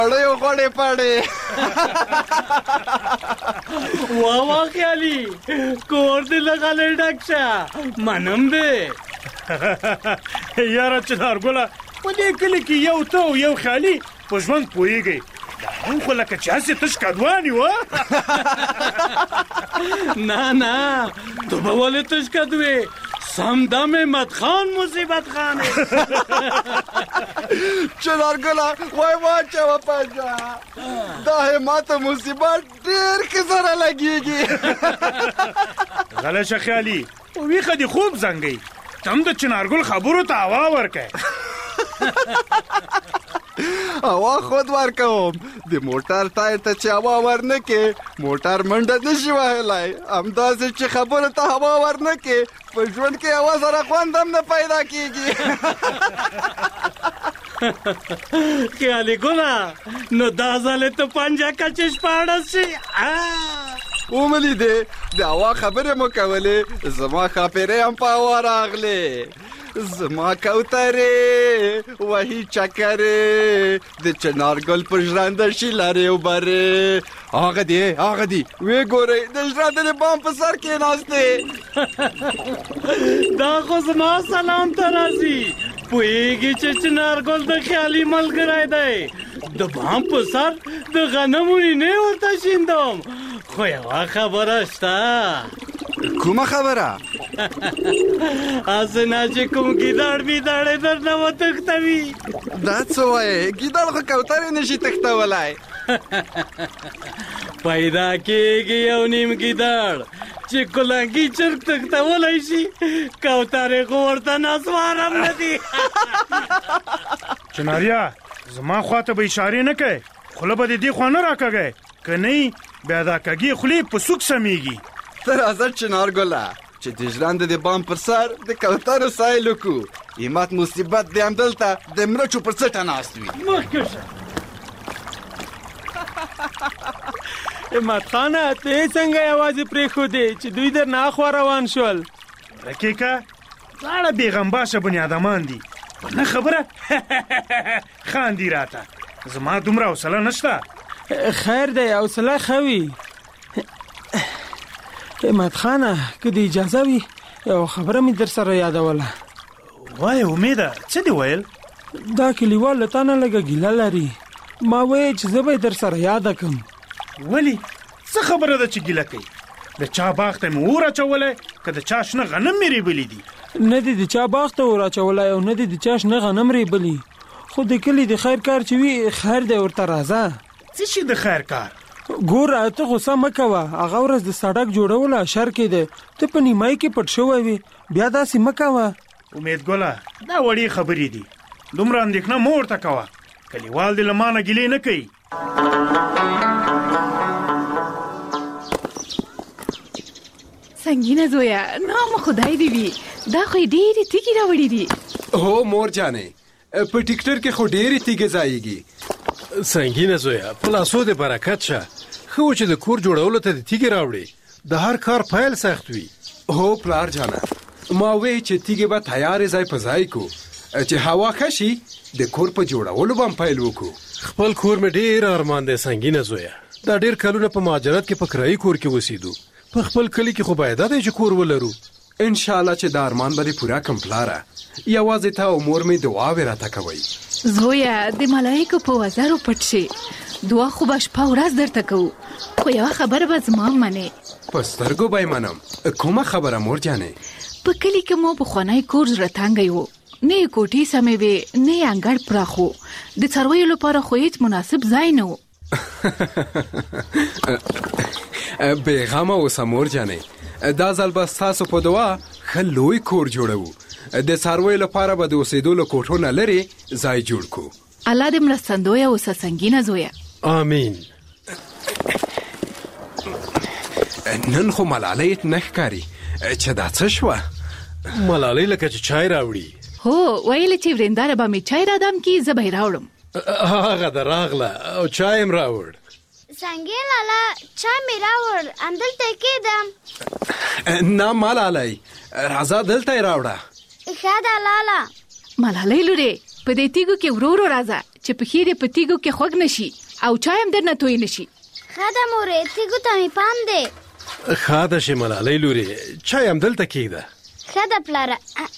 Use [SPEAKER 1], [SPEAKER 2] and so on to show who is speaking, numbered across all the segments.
[SPEAKER 1] اړیو غوړې پاړې
[SPEAKER 2] واه خیالي کور دې لغاله ډک شه منم دې
[SPEAKER 3] یاره چنارګله په دې کلي کې یو ته او یو خیالي په ژوند پوهېږئ هم خو لکه چې هسې تش کدوان یو
[SPEAKER 2] نه نه تو به ولې تش کدوې سمدم احمد خان مصیبت خان
[SPEAKER 1] چنارګله وای واچوه پنجه دا همت مصیبت ډېر ښه سره لګېږي
[SPEAKER 3] غله شه خیالي ویښه دې خوب زنګئ تم د چنارګل خبرو ته هوا ورکئ
[SPEAKER 1] هوا خود ورکوم د موټر ټایر ته چې هوا ورنه کې موټر منډه نشي وهلی همداسې چې خبرو ته هوا ورنه کې په ژوند کې هوا سره خوند هم نه پیدا کېږي
[SPEAKER 2] خیالي ګله نو دا ځلې ته پنجه کچش پاړس شي
[SPEAKER 1] وملیدې د هوا خبرې مو کولې زما ښاپېرې هم په هوا راغلې زما کوترې وهي چکرې د چنارګل په ژرنده شي لارې وبرې هغه دی ویې ګورئ د ژرنده د بام په سر کېناستې
[SPEAKER 2] دا خو زما سلام ته راځي پوهېږي چې چنارګل د خیالي ملګری دی د بام په سر د غنمو نینې ورته شیندم خو یوه خبره شته
[SPEAKER 1] کومه خبره
[SPEAKER 2] هسې نه چې کوم ګیدړ بیدړې درنه وتښتوي
[SPEAKER 1] دا څه وایې ګیدړ خو کوترې نشي تښتولی
[SPEAKER 2] پیدا کېږي یو نیم ګیدړ چې کلنګي چرګ تښتولی شي کوترې خو ورته نسوار هم نه دي
[SPEAKER 3] چناریا زما خواته به اشارې نه کوې خوله به د دې خوا نه راکږئ که نه بیا دا کږې خولې په سوک سمیږي
[SPEAKER 1] ته راځه چنارګله چې د ژرنده د بام پر سر د کوترو سایل وکړو همت مصیبت دې همدلته د مرچو پر څټه ناست وي
[SPEAKER 2] مخکې شه
[SPEAKER 4] احمد خانه ته څنګه یوازې پرېښودې چې دوی در نه اخوا روان شول
[SPEAKER 3] رکیکه دواړه بېغمباشه بنیادمان دي په نه خبره خاندي راته زما دومره حوصله نشته
[SPEAKER 4] خیر دی حوصله ښه وي احمد خانه که د اجازه وي یو خبره مې در سره یادوله
[SPEAKER 3] وایه امیده څه دې ویل
[SPEAKER 4] دا کلیوال له تا نه لږه ګیله لري ما وایې چې زه به یې در سره یاده کړم
[SPEAKER 3] ولې څه خبره ده چې ګیله کوي د چا باغ ته مې اور اچولی که د چا شنه غنم مې ریبلي دي
[SPEAKER 4] نه دې د چا باغ ته اور اچولی او نه دې د چا شنه غنم ریبلي خو د کلي د خیر کار چې وي خیر دی ورته راځه
[SPEAKER 3] څه شي د خیر کار
[SPEAKER 4] ګوره ته غوسه مه کوه هغه ورځ د سړک جوړول اشر کې دی ته په نیمایي کې پټ شوی وي بیا داسې مه کوه
[SPEAKER 3] امید ګله دا وړې خبرې دي دومره اندېښنه مه ورته کوه کلیوال دې له ما نه ګیلې نه کوي
[SPEAKER 5] سنګینه زویه نام خدای دې وي دا خو یې ډېرې تیږې راوړي دي
[SPEAKER 6] هو مور جانې په ټیکټر کې خو ډېرې تیږې ځایږي
[SPEAKER 7] سنګینه زویه په لاسو دې برکت شه ښه و چې د کور جوړولو ته د تیږې راوړې د هر کار پیل سخت وي
[SPEAKER 6] هو پلار جانه ما وی چې تیږې به تیارې ځای په ځای کو چې هوا ښه شي د کور په جوړولو به هم پیل وکړو
[SPEAKER 7] خپل کور مې ډېر ارمان دی سنګینه زویه دا ډېر کلونه په مهاجرت کې په کرایي کور کې اوسېدو په خپل کلي کې خو باید دا دی چې کور ولرو
[SPEAKER 6] انشاءالله چې دا ارمان به دې پوره کړم پلاره یوازې تا او مور مې دعاوې راته کوئ
[SPEAKER 5] زویه د ملایکو په وزرو پټ شي دعا خو به شپه ورځ درته کوو خو یوه خبره به زما منې
[SPEAKER 6] په سترګو به یې منم کومه خبره مور جانې
[SPEAKER 5] په کلي کې مو پخوانی کور زړه تنګی و نه یې کوټې سمې وې نه یې انګړ پراخ و د څارویو لپاره خو هېڅ مناسب ځای نه و
[SPEAKER 6] بېغمه اوسه مور جانې دا ځل به ستاسو په دعا ښه لوی کور جوړوو د څارویو لپاره به د اوسېدو له کوټو نه لرې ځای جوړ کړو
[SPEAKER 5] الله دې مرستندویه اوسه سنګینه زویه
[SPEAKER 7] آمین
[SPEAKER 6] نن خو ملالۍ نه ښکاري چې دا څه شوه
[SPEAKER 7] ملالۍ لکه چې چای راوړي
[SPEAKER 5] هو ویلې چې ورېنداره به مې چای رادم کې زه به یې راوړم
[SPEAKER 7] هغه د راغله او چای هم راوړ
[SPEAKER 8] سنګین لالا چای مې راوړ همدلته کېدم
[SPEAKER 6] نه ملالۍ راځه دلته یې راوړه
[SPEAKER 8] ښه ده لالا
[SPEAKER 5] ملالۍ لورې په دې تیږو کې ورو ورو راځه چې پښې دې په تیږو کې خوږ نشي او چای هم درنه توی نشي.
[SPEAKER 8] ښه ده مورې، تیږو ته مې پام دی.
[SPEAKER 7] ښه ده چې ملالۍ لورې، چای همدلته کېږده.
[SPEAKER 8] ښه ده پلاره.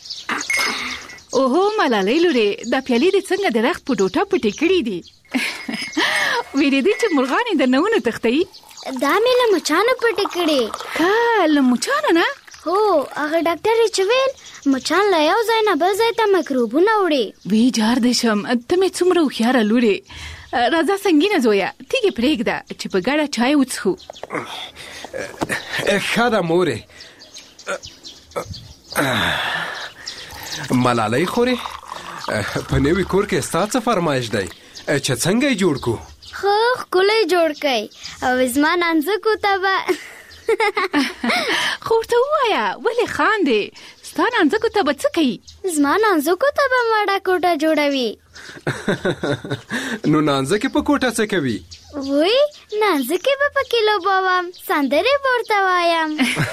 [SPEAKER 5] اوهو ملالۍ لورې، دا پیالې دې څنګه د رخت په ټوټه پټې کړي دي؟ ویرېدې چې مرغان یې درنه ونه تښتوي؟
[SPEAKER 8] دا مې له مچانو پټې کړې.
[SPEAKER 5] ښه، له مچانو نه؟
[SPEAKER 8] هو، هغه ډاکټر یې چې ویل مچان له یو ځای نه بل ځای ته میکروبونه وړي.
[SPEAKER 5] وی جار دې شم، ته مې څومره هوښیاره لورې. راځه سنګینه زویه، تیږې پرېږده چې په ګډه چای وڅښو.
[SPEAKER 6] ښه ده مورې. ملالۍ خورې، په نوي کور کې ستا څه فرمایش دی چې څنګه یې جوړ کو؟
[SPEAKER 8] ښه ښکلی جوړ کړئ او زما نانځکو ته به
[SPEAKER 5] خو ورته ووایه ولې خاندې؟ ستا نانځکو ته به څه کوي؟
[SPEAKER 8] زما نانځکو ته به مړه کوټه جوړوي.
[SPEAKER 6] نو نانځکې په کوټه څه کوي؟
[SPEAKER 8] وی نانځکې به پکې لوبوم، سندرې به ورته وایم.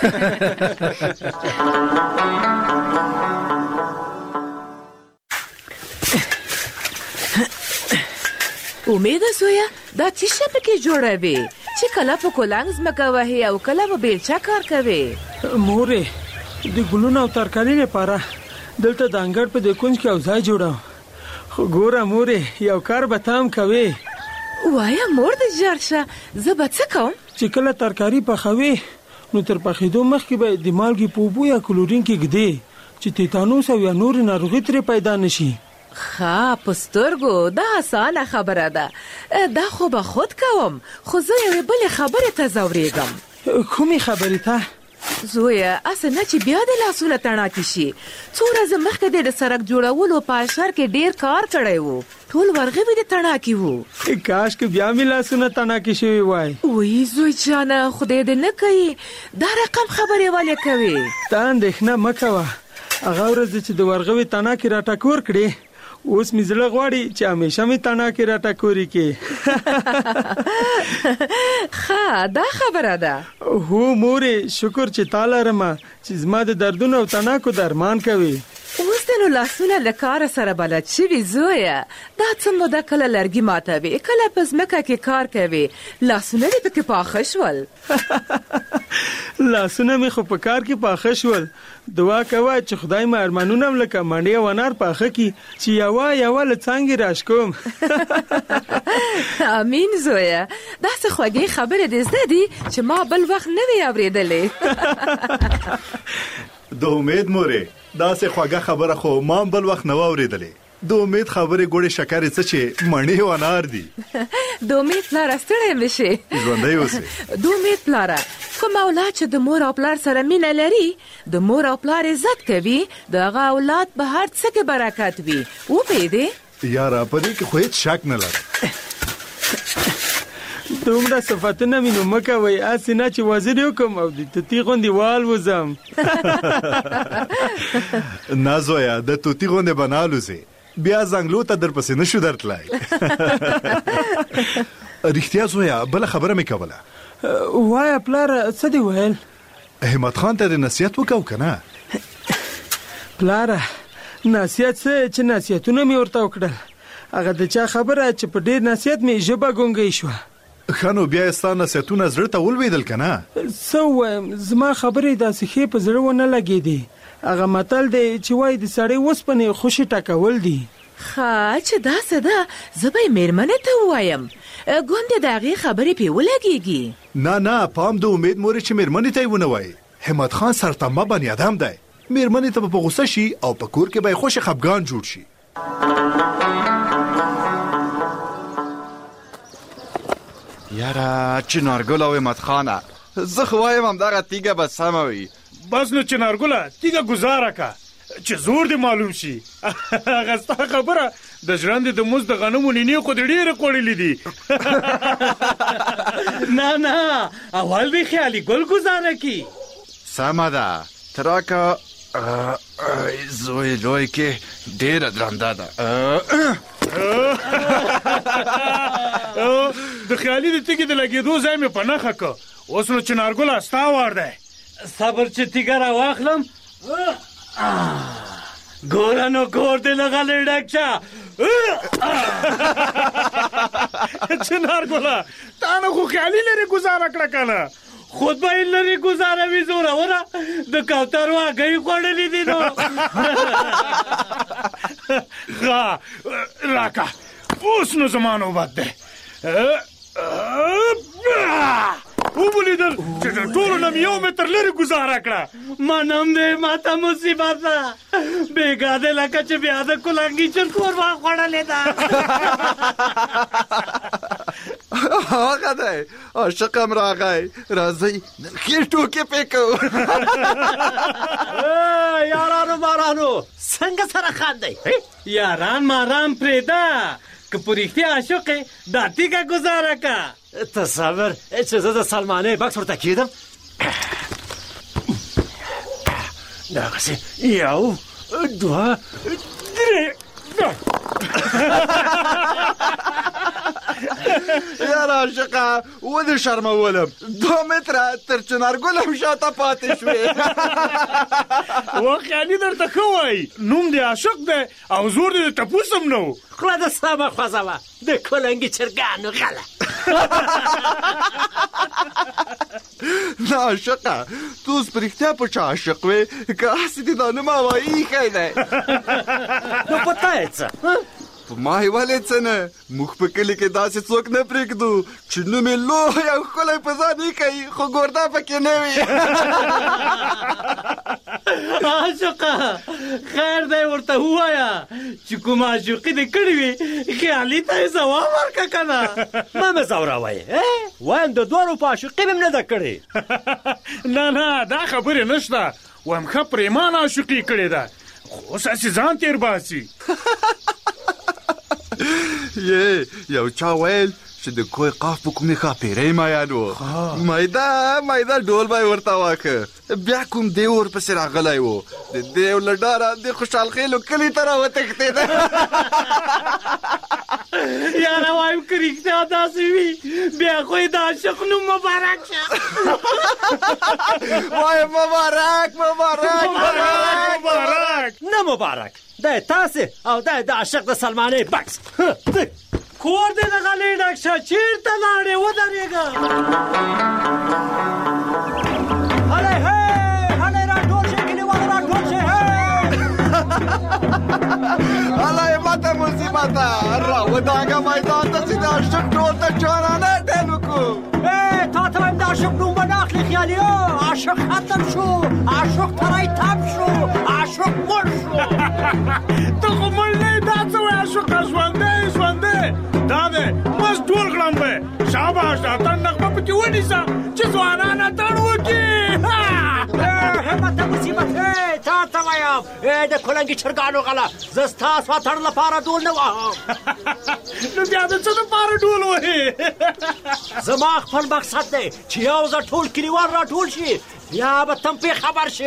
[SPEAKER 9] امیده زویه، دا څه شی پکې جوړوي چې کله په کولنګ ځمکه وهي او کله په بیلچه کار کوي؟
[SPEAKER 4] مورې، د ګلونو او ترکاري لپاره دلته د انګړ په دې کونج کې یو ځای جوړم. خو ګوره مورې، یو کار به ته هم کوې.
[SPEAKER 9] وایا مور دې ژر شه، زه به څه کوم؟
[SPEAKER 4] چې کله ترکاري پخوې نو تر پخېدو مخکې به د مالګې په اوبو یا کلورین کې ږدې چې تیتانوس او یا نورې ناروغي ترې پیدا نشي.
[SPEAKER 9] ښه، په سترګو، دا اسانه خبره ده. دا خو به خود کوم، خو زه یوې بلې خبرې ته ځورېږم.
[SPEAKER 4] کومې خبرې ته؟
[SPEAKER 9] زویه، اسه نه چې بیا د لاسونه تڼاکې شي. څو ورځې مخکې د سړک جوړولو په اشر کې ډېر کار کړی و، ټول ورغوي د تڼاکې وو.
[SPEAKER 4] کاش که بیا مې لاسونه تڼاکې شوي وای.
[SPEAKER 9] وی زوی جانه، خدای دې نه کوي. دا رقم خبرې ولې کوې؟
[SPEAKER 4] ته اندېښنه مه کوه. هغه ورځ چې د ورغوي تڼاکې راټکور کړې، اوس مې زړه غواړي چې همیشه مې تڼاکې راټکورې کې.
[SPEAKER 9] ښه، دا خبره ده.
[SPEAKER 4] هو مورې، شکر چې تا لرمه چې زما د دردونو او تڼاکو درمان کوي.
[SPEAKER 9] اوس دې نو لاسونه له کاره سره بلد شوي زویه. دا څه موده کله لرګي ماتوي، کله په ځمکه کې کار کوي، لاسونه دې پکې پاخه شول.
[SPEAKER 4] لاسونه مې خو په کار کې پاخه شول. دعا کوه چې خدای مې ارمانونه هم لکه منډې او انار پاخه کړي چې یوه له څانګې راشکوم.
[SPEAKER 9] امین زویه، داسې خوږې خبرې دې زده دي چې ما بل وخت نه وې اورېدلې.
[SPEAKER 10] د امید مورې، داسې خوږه خبره خو ما بل وخت نه و اورېدلې. د امید خبرې ګوړې شکرې څه چې مڼې او انار دي.
[SPEAKER 9] د امید پلاره، ستړی مې شې.
[SPEAKER 10] ژوندی اوسې.
[SPEAKER 9] د امید پلاره، کوم اولاد چې د مور او پلار سره مینه لري، د مور او پلار عزت کوي، د هغه اولاد به هر څه کې برکت وي. وپوهېدې؟
[SPEAKER 10] یاره، په دې کې خو هېڅ شک نه لرم.
[SPEAKER 4] دومره صفتونه مې نو مه کوئ، هسې نه چې وزیر وکړم او د توتي غوندې والوځم.
[SPEAKER 10] نه زویه، د توتي غوندې به نه الوځې، بیا زنګلو ته درپسې نه شو درتلی. رښتیا زویه، بله خبره مې کوله.
[SPEAKER 4] وایه پلاره، څه دې ویل؟
[SPEAKER 10] همت خان ته د نصیحت وکړو که نه؟
[SPEAKER 4] پلاره، نصیحت څه چې نصیحتونه مې ورته وکړل. هغه د چا خبره چې په ډېر نصیحت مې ژبه ګونګۍ شوه.
[SPEAKER 10] ښه، نو بیا یې ستا نصیحتونه زړه ته ولوېدل که نه؟
[SPEAKER 4] څه ووایم، زما خبرې داسې ښې په زړه ونه لګېدې. هغه متل دی چې وایي د سړی اوسپنې خوشې ټکول دي.
[SPEAKER 9] ښه، چې داسې ده، زه به یې مېرمنې ته ووایم، ګوندې د هغې خبرې پې ولګېږي.
[SPEAKER 10] نه، پام د امید مورې چې مېرمنې ته یې ونه وایي. همت خان سرتمبه بني ادم دی، مېرمنې ته به په غوسه شي او په کور کې به یې خوشې خفګان جوړ شي.
[SPEAKER 1] یاره چنارګل او همت خانه، زه خو وایم همدغه تیږه به سمه وي.
[SPEAKER 3] بس نو چنارګله، تیږه ګزاره که چې زور دې معلوم شي. هغه ستا خبره د ژرندې د مزد د غنمو نینې خو دې ډېرې خوړلې دي.
[SPEAKER 2] نه، اول دې خیالي ګل ګزاره کی.
[SPEAKER 1] سمه ده، ته راکه. زوی لوی کې ډېره درنده ده.
[SPEAKER 3] د خیالي د تیږې د لګېدو ځای مې په نښه که. اوس نو چنارګله، ستا وار دی.
[SPEAKER 2] صبر چې تیږه راواخلم. ګوره نو کور دې له غلې ډک شه،
[SPEAKER 3] چنار ګله تا نه خو خیالي لرې ګزاره کړه کنه
[SPEAKER 2] خود به یې لرې ګزاروي زوروره د کوترو هګۍ خوړلې دي نو
[SPEAKER 3] ښه راکه اوس نو زما نوبت دی ولیدل چې د ټولو نه مې 1 متر لرې ګزاره کړه
[SPEAKER 2] منم دی ماته مصیبت ده بېګا دی لکه چې بیا د کلنګي چرګ قورمه خوړلې ده
[SPEAKER 1] هغه دی عاشق هم راغی راځئ نن ښې ټوکې پې کوو
[SPEAKER 11] یارانو مارانو څنګه سره خاندئ
[SPEAKER 2] یاران ماران پرېږده که په رښتیا عاشق یې دا تیږه ګزاره که
[SPEAKER 11] تصور چې زه د سلمانۍ بکس ورته کېدم دغسې 1 2 3
[SPEAKER 1] یاره عاشقه ودې شرمولم 2 متره تر چنارګل هم شاته پاتې شوې
[SPEAKER 3] خیالي درته ښه وایي نوم دې عاشق دی او زور دې د ټپوس هم نه و
[SPEAKER 11] خوله د سمه خوځوه د کلنګي چرګانو غله
[SPEAKER 1] نه عاشقه تو اوس په رښتیا په چا عاشق وې که هسې دې دا نوم هوایي ایښی دی
[SPEAKER 11] نو په تا یې څه
[SPEAKER 1] په ما یې ولې څه نه موږ په کلي کې داسې څوک نه پرېږدو چې نوم یې لوی او ښکلی په ځان ایښی خو ګوردا پکې نه وي
[SPEAKER 2] عاشقه خیر دی ورته ووایه چې کوم عاشقي دې کړې وي خیالي ته یې ځواب ورکړه که نه
[SPEAKER 11] مه مې ځوروئ وایم د دواړو په عاشقي مې نه ده کړې
[SPEAKER 3] نه دا خبرې نشته وایم ښه پرېمانه عاشقي کړې ده خو اوس هسې ځان تېر باسي
[SPEAKER 1] یو چا ویل چې د کوی قاف په کومې ښاپېرۍ مایان و مایده ډول به یې ورته واکه بیا کوم دیو ورپسې راغلی و د دیو له ډاره د خوشحال خیلو کلي ته راوتښتېده
[SPEAKER 2] یاره وایم که رښتیا داسې وي بیا خو یې د عاشق نوم مبارک شه
[SPEAKER 1] وایم مبارک
[SPEAKER 11] نه مبارک دا تاسې او دا د عاشق د سلمانۍ بکس
[SPEAKER 2] کور دې د غلې ډک شه چېرته لاړې ودرېږه
[SPEAKER 11] هلئ راټول شئ کلیوالو راټول شئ
[SPEAKER 1] هلئ ماته مصیبته راودانګه میدان ته چې د عاشق ټول ته جانانه ډېل وکړو
[SPEAKER 11] تا ته وایم د عاشق نوم به نه اخلي خیالي عاشق ختم شو عاشق تری تم شو عاشق مړ شو
[SPEAKER 3] ته خو مړ نه یې دا څه وایي عاشقه ژوندی دا دی بس ټول غړم به شاباش د اتڼ نغمه پکې ونیسه چې ځوانان اتڼ وکړي
[SPEAKER 11] همت مصیبت تا ته وایم د کلنګي چرګانو غله زه ستاسو اتڼ لپاره ډول نه وهم
[SPEAKER 3] نو بیا د څه لپاره ډول وهې
[SPEAKER 11] زما خپل مقصد دی چې یو ځل ټول کلیوال راټول شي بیا به تم پې خبر شي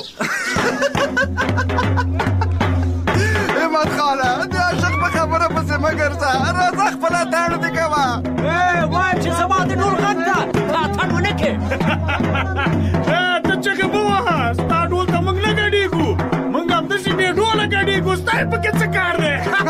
[SPEAKER 1] همت خانه د عاشق په خبره پسې مه ګرځه راځه خپل اتڼ دې کوه
[SPEAKER 11] وایم چې زما د ډول غږ ته تا اتڼ ونه کړې
[SPEAKER 3] ته چغې مه وهه ستا ډول ته موږ نه ګډېږو موږ همداسې بې ډوله ګډېږو ستا یې پکې څه کار دی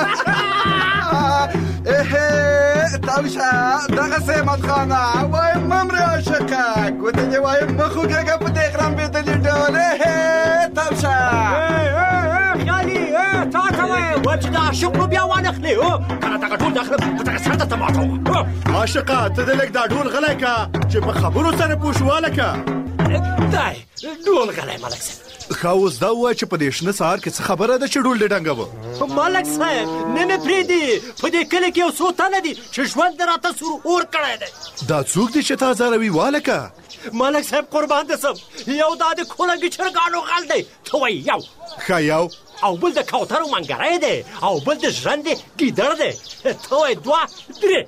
[SPEAKER 1] تاو شه دغسې همت خانه وایم مه مرې عاشقه ګوتې دې وایم مه خوږېږه په دې غرمبېدلي ډول تاو شه
[SPEAKER 11] خیالي تا ته وایم چې د عاشق نو بیا وانخلې کنه دغه ډول داخله په دغه سر ته ماته
[SPEAKER 10] عاشقه ته دې لږ دا ډول غلی که چې په خبرو سره پوه شو هلکه
[SPEAKER 11] دی ډول غلی ملک صاحب
[SPEAKER 10] ښه اوس دا ووایه چې په دې شنه سهار کې څه خبره ده چې ډول دې ډنګوه
[SPEAKER 11] ملک صاحب نه مې پرېږدي په دې کلي کې یو څو تنه دي چې ژوند دې راته سور اور کړی دی
[SPEAKER 10] دا څوک دي چې تا ځاروي والکه
[SPEAKER 11] ملک صاحب قربان دې سم یو دا د کلنګي چرګانو غل دی ته وایي یو
[SPEAKER 10] ښه یو
[SPEAKER 11] او بل د کوترو منګری دی او بل د ژرندې ګیدړ دی ته وایي 2 3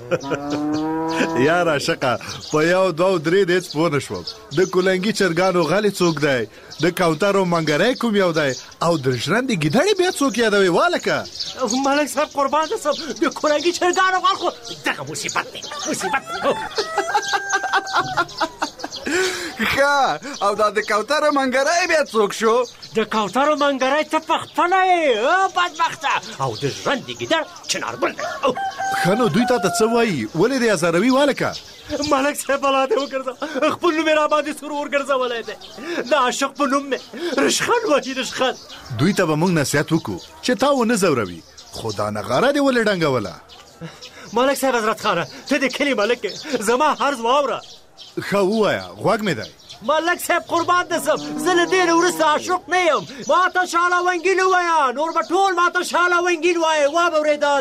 [SPEAKER 10] یار عاشقه په 1 2 3 دې هېڅ پوه نه شوم د کلنګي چرګانو غلې څوک دی د کوترو منګری کوم یو دی او د ژرندې ګیدړې بیا څوک یادوي والکه
[SPEAKER 11] ملک صاحب قربان دې سم د کلنګي چرګانو غل خو دغه مصیبت دی
[SPEAKER 1] ښه او دا د کوترو منګری بیا څوک شو؟
[SPEAKER 11] د کوترو منګری ته پخپله یې بدبخته او د ژرندې ګیدړ چنارګل دی.
[SPEAKER 10] ښه نو دوی تا ته څه وایي؟ ولې دې ازاروي والکه؟
[SPEAKER 11] ملک صاحب الله دې وګرځه، خپل نوم یې راباندې سرور ګرځولی دی. د عاشق په نوم مې رشخند وایي رشخند.
[SPEAKER 10] دوی ته به موږ نصیحت وکړو چې تا ونه ځوروي، خو دا نغاره دې ولې ډنګوله؟
[SPEAKER 11] ملک صاحب حضرت خانه ته د کلي ملک یې، زما عرض واوره.
[SPEAKER 10] ښه ووایه، غوږ مې دی.
[SPEAKER 11] ملک صاحب قربان دې سم، زه له دې نه وروسته عاشق نه یم. ما ته شاله ونګین ووایه، نور به ټول ما ته شاله ونګین وایه. وا به اورېدل.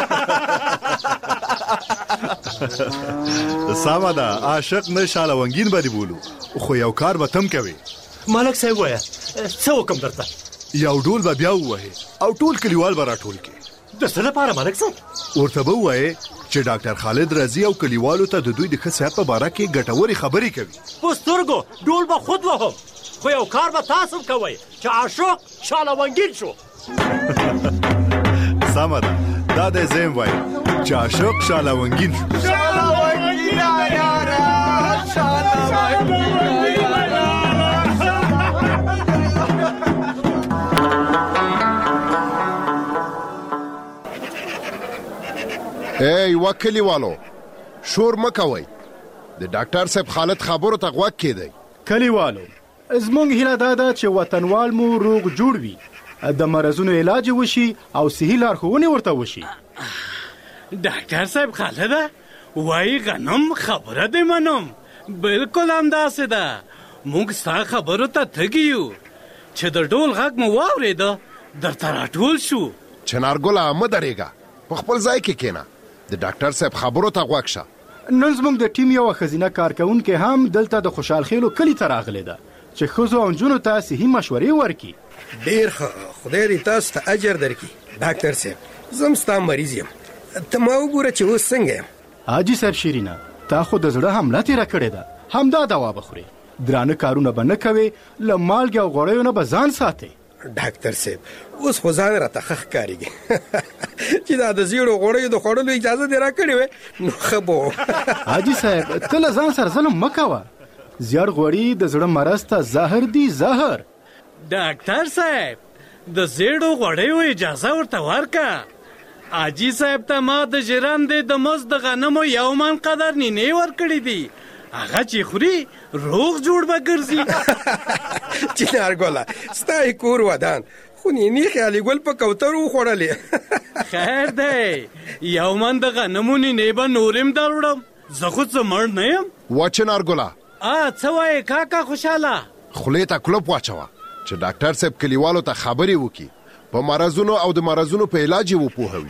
[SPEAKER 10] سمه ده، عاشق نه شاله ونګین به دې بولو، خو یو کار به تم کوې.
[SPEAKER 11] ملک صاحب وایه څه وکړم درته؟
[SPEAKER 10] یو ډول به بیا ووهې او ټول کلیوال به راټول کړې.
[SPEAKER 11] د څه لپاره ملک صاحب؟
[SPEAKER 10] ورته به ووایې چې ډاکټر خالد راځي او کلیوالو ته د دوی د ښه صحت په باره کې ګټورې خبرې کوي.
[SPEAKER 11] په سترګو ډول به خود وهم، خو یو کار به تاسو کوئ چې عاشق شاله ونګین شو.
[SPEAKER 10] سمه ده، دا دی زه یم وایم چې عاشق شاله ونګین شو.
[SPEAKER 1] شاله ونګین یاره، شاله ونګین
[SPEAKER 12] یوه کلیوالو شور مه کوئ، د ډاکټر صاحب حالت خبرو ته غوږ کېدئ.
[SPEAKER 13] کلیوالو زموږ هیله دا ده چې وطنوال مو روغ جوړ وي، د مرضونو علاج وشي او صحي لارښوونې ورته وشي.
[SPEAKER 2] ډاکټر صاحب خالده وایي غنم خبره دې منم، بالکل همداسې ده. موږ ستا خبرو ته تږي یو چې د ډول غږ مو واورېده درته راټول شو.
[SPEAKER 12] چنارګله مه درېږه، په خپل ځای کې کښېنه، د ډاکټر صاحب خبرو ته غوږ شه.
[SPEAKER 13] نن زموږ د ټیم یوه ښځینه کارکوونکې هم دلته د خوشحال خیلو کلي ته راغلې ده چې ښځو او نجونو ته صحي مشورې ورکړي.
[SPEAKER 14] ډېر ښه، خدای دې تاسو ته اجر درکړي. ډاکټر صاحب زه هم ستا مریض یم، ته ما وګوره چې اوس څنګه یم.
[SPEAKER 13] حاجي صاحب شیرینه، تا خو د زړه حمله تېره کړې ده، همدا دوا به خورې، درانه کارونه به نه کوې، له مالګې او غوړیو نه به ځان ساتې.
[SPEAKER 14] ډاکټر صاحب اوس خو ځان راته ښه ښکارېږي چې دا د زیړو غوړیو د خوړلو اجازه دې راکړې وې نو ښه به و.
[SPEAKER 13] حاجي صاحب ته له ځان سره ظلم مه کوه، زیړ غوړي د زړه مرض ته زهر دي زهر.
[SPEAKER 2] ډاکټر صاحب د زیړو غوړیو اجازه ورته ورکه. حاجي صاحب ته ما د ژرندې د مزد د غنمو یو من قدر نینې ورکړې دي، هغه چې خوري روغ جوړ به ګرځي.
[SPEAKER 14] چنارګله ستا یې کور ودان، خو نینې خیالي ګل په کوترو وخوړلې.
[SPEAKER 2] خیر دی، یو من د غنمو نینې به نورم در وړم، زه خو څه مړ نه یم.
[SPEAKER 12] وا چنارګله
[SPEAKER 2] څه وایې کاکا خوشحاله؟
[SPEAKER 12] خولې ته کلوپ واچوه چې ډاکټر صاحب کلیوالو ته خبرې وکړي، په مرضونو او د مرضونو په علاج یې وپوهوي.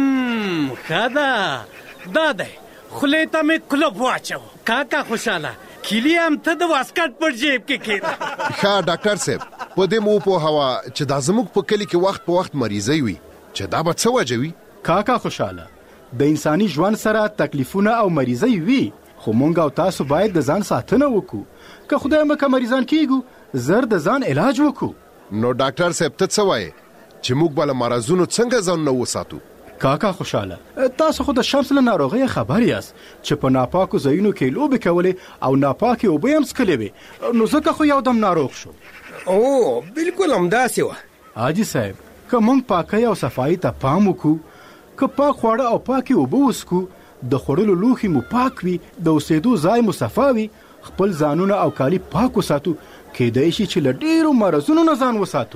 [SPEAKER 2] ښه ده، دا دی خولې ته مې کلوپ واچو. کاکا خوشحاله کیلي هم ته د واسکټ پر جیب کې کېده.
[SPEAKER 12] ښه ډاکټر صاحب په دې مو وپوهوه چې دا زموږ په کلي کې وخت په وخت مریضۍ وي، چې دا به څه وجه وي؟
[SPEAKER 13] کاکا خوشحاله د انساني ژوند سره تکلیفونه او مریضۍ وي، خو مونږ او تاسو باید د ځان ساتنه وکړو. که خدای مکه مریضان کیږو زر د ځان علاج وکړو.
[SPEAKER 12] نو ډاکټر صاحب ته څه وایې چې موږ به له مرضونو څنګه ځانونه وساتو؟
[SPEAKER 13] کاکا خوشحاله تاسو خو د شمس له ناروغۍ خبر یاست چې په ناپاکو ځایونو کې لوبې کولې او ناپاکې اوبه هم څښلې وې، نو ځکه خو یو دم ناروغ شو.
[SPEAKER 14] او بالکل همداسې وه.
[SPEAKER 13] حاجي صاحب که موږ پاکۍ او صفایي ته پام وکړو، که پاک خواړه او پاکې اوبه وڅښو، د خوړلو لوښي مو پاک وي، د اوسېدو ځای مو صفا وي، خپل ځانونه او کالي پاک وساتو، کېدای شي چې له ډېرو مرضونو نه ځان وساتو.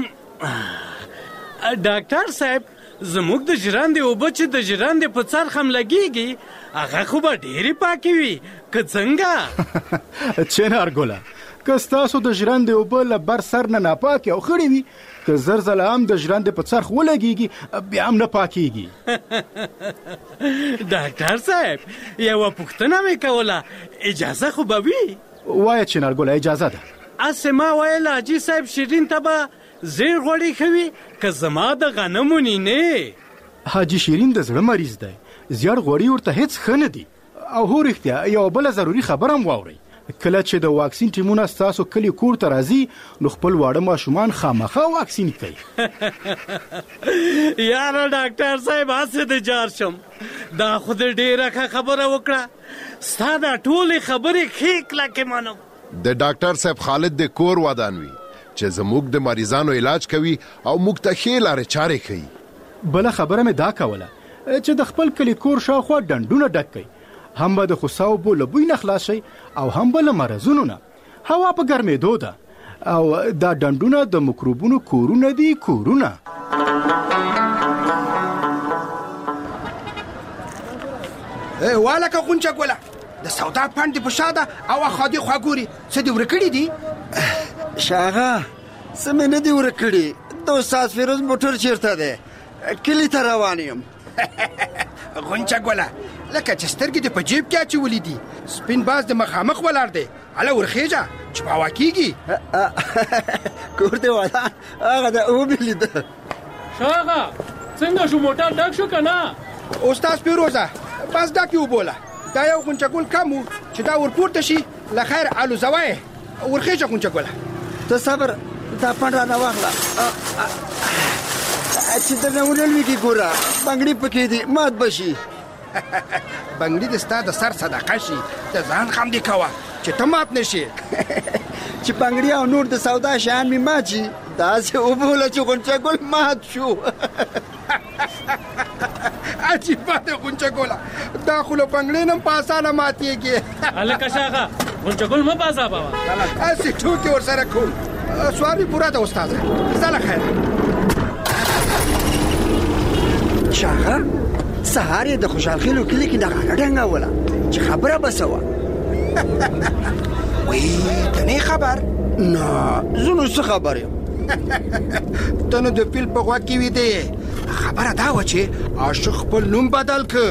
[SPEAKER 2] ډاکټر صاحب زموږ د ژرندې اوبه چې د ژرندې په څرخ هم لګېږي هغه خو به ډېرې پاکې وي، که څنګه؟
[SPEAKER 13] چنارګله که ستاسو د ژرندې اوبه له بر سر نه ناپاکې او خړې وي، که زر ځله هم د ژرندې په څرخ ولګېږي بیا هم نه پاکېږي.
[SPEAKER 2] ډاکټر صاحب یوه پوښتنه مې کوله، اجازه خو به وي؟
[SPEAKER 13] وایه چنارګله اجازه ده.
[SPEAKER 2] هسې ما ویل حاجي صاحب شیرین ته به زیړ غوړي ښه وي که زما د غنمو نینې؟
[SPEAKER 13] حاجي شیرین د زړه مریض دی، زیړ غوړي ورته هیڅ ښه نه دي. او هو رښتیا یوه بله ضروري خبره هم واورئ، کله چې د واکسین ټیمونه ستاسو کلی کور ته راځي نو خپل واړه ماشومان خامخا واکسین کوي.
[SPEAKER 2] یاره ډاکټر صاحب هسې د جار شم، دا خو د ډېره ښه خبره وکړه. ستا دا ټولې خبرې ښې کلکې منم.
[SPEAKER 12] د ډاکټر صاحب خالد د کور ودان وي چې زموږ د مریضانو علاج کوي او موږ ته ښې لارې چارې ښیي.
[SPEAKER 13] بله خبره مې دا کوله چې د خپل کلی کور شاوخوا ډنډونه ډک کړئ، هم به د خوسا اوبو له بوی نه خلاص شئ او هم به له مرضونو نه. هوا په ګرمېدو ده او دا ډنډونه د مکروبونو کورونه دي، کورونه.
[SPEAKER 15] والکه غونچه ګوله د سودا پاڼ دې په شا ده او خوا دې خوا ګوري. څه دې ورک کړي دي؟
[SPEAKER 1] شاغه څه مې نه دي ورک کړي. د استاد فیروز موټر چیرته دی؟ کلي ته روان یم.
[SPEAKER 15] غونچه ګوله لکه چې سترګې دې په جیب کې اچولي دي، سپین باز د مخامخ ولاړ دی. هله ورخیږه چې په هوا کېږي.
[SPEAKER 1] کور دې والا هغه د اوبې لیده.
[SPEAKER 2] شاغه څنګه شو موټر ډک شو که نه؟
[SPEAKER 15] استاد فیروزه بس ډک یې وبوله. دا یو غونچه ګل کم و چې دا ورپورته شي. له خیر الوزوه یې ورخیږه غونچه ګوله.
[SPEAKER 1] ته صبر دا پاڼ رانه واخله چې درنه ونه لوېږي. ګوره بنګړي پکې دي، مات به شي.
[SPEAKER 15] بنګړي د ستا د سر صدقه شي، د ځان خم دې کوه چې ته مات نه شي.
[SPEAKER 1] چې بنګړي او نور د سودا شیان مې مات شي داسې وبوله چې غونچه ګل مات شو.
[SPEAKER 15] عجیبه ده غونچه ګوله، دا خو له بنګړي نه په اسانه ماتېږي.
[SPEAKER 2] هلکه شاغه غونچه ګل مه بازابوه.
[SPEAKER 15] هسې ټوکې ورسره کوم. سوال مې پوره ده استاده، ځه له خیره.
[SPEAKER 1] شاغه سهار یې د خوشحال خیلو کلي کې دغه ډنګوله چې خبره به څه وه؟
[SPEAKER 15] وی ته نه خبر؟
[SPEAKER 1] نه زه نو څه خبر یم.
[SPEAKER 15] ته نو د فیل په غوږ کې ویده یې. خبره دا وه چې عاشق خپل نوم بدل که.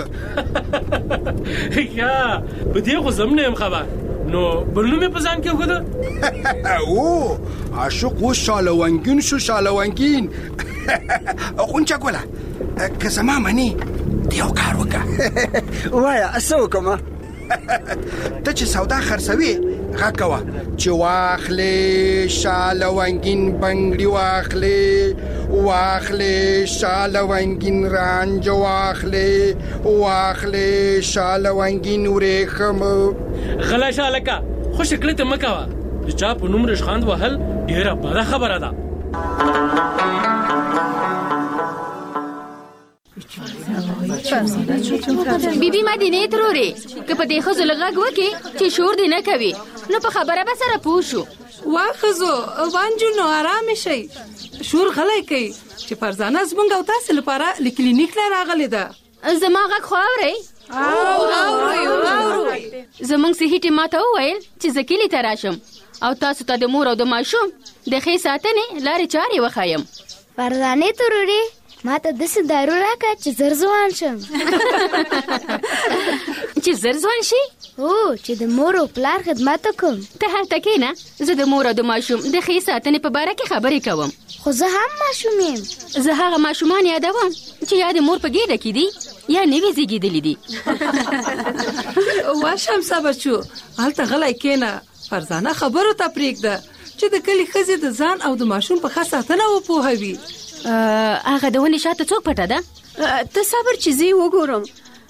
[SPEAKER 2] یا په دې خو زم نه یم خبر. نو بل نوم یې په ځان کې وښوده؟
[SPEAKER 15] او عاشق اوس شالونګین شو، شالونګین. غونچه ګوله که زما منې د یو کار وکړه.
[SPEAKER 1] وایه څه وکړمه؟
[SPEAKER 15] ته چې سودا خرڅوي غږ کوه چې واخلې شالونګین بنګړي، واخلې واخلې شالونګین رانج، واخلې واخلې شالونګین ورېښم.
[SPEAKER 2] غلی شه هلکه، خو شکلې ته مه کوه. د چا په نوم رشخاند وهل ډېره بده خبره ده.
[SPEAKER 8] بیبي مدینې ترورې که په دې ښځو له غږ وکړې چې شور دې نه کوي نو په خبره به سره پوه شو.
[SPEAKER 16] وا ښځو وانجونو ارامې شئ، شور غلی کوي چې فرزانه زموږ او تاسې لپاره له کلینیک نه راغلې ده.
[SPEAKER 8] زما غږ خو اورئ؟ اورو. زموږ صحي ټیم ما ته وویل چې زه کلي ته راشم او تاسو ته د مور او د ماشوم د ښې ساتنې لارې چارې وښایم. فرزانې ترورې ما ته داسې دارو راکړه چې زر ځوان شم. چې زر ځوان شي؟ هو چې د مور او پلار خدمت وکړم. ته هلته کښېنه، زه د مور او د ماشوم د ښې ساتنې په باره کې خبرې کوم. خو زه هم ماشوم یم. زه هغه ماشومان یادوم چې یا د مور په ګېډه کې دي یا نوي زیږېدلي دي.
[SPEAKER 16] واشه همسا بچو هلته غلی کښېنه، فرزانه خبرو ته پرېږده چې د کلي ښځې د ځان او د ماشوم په ښه ساتنه وپوهوي.
[SPEAKER 8] هغه د ونې شاته څوک پټه ده؟
[SPEAKER 17] ته صبر چې زه وګورم.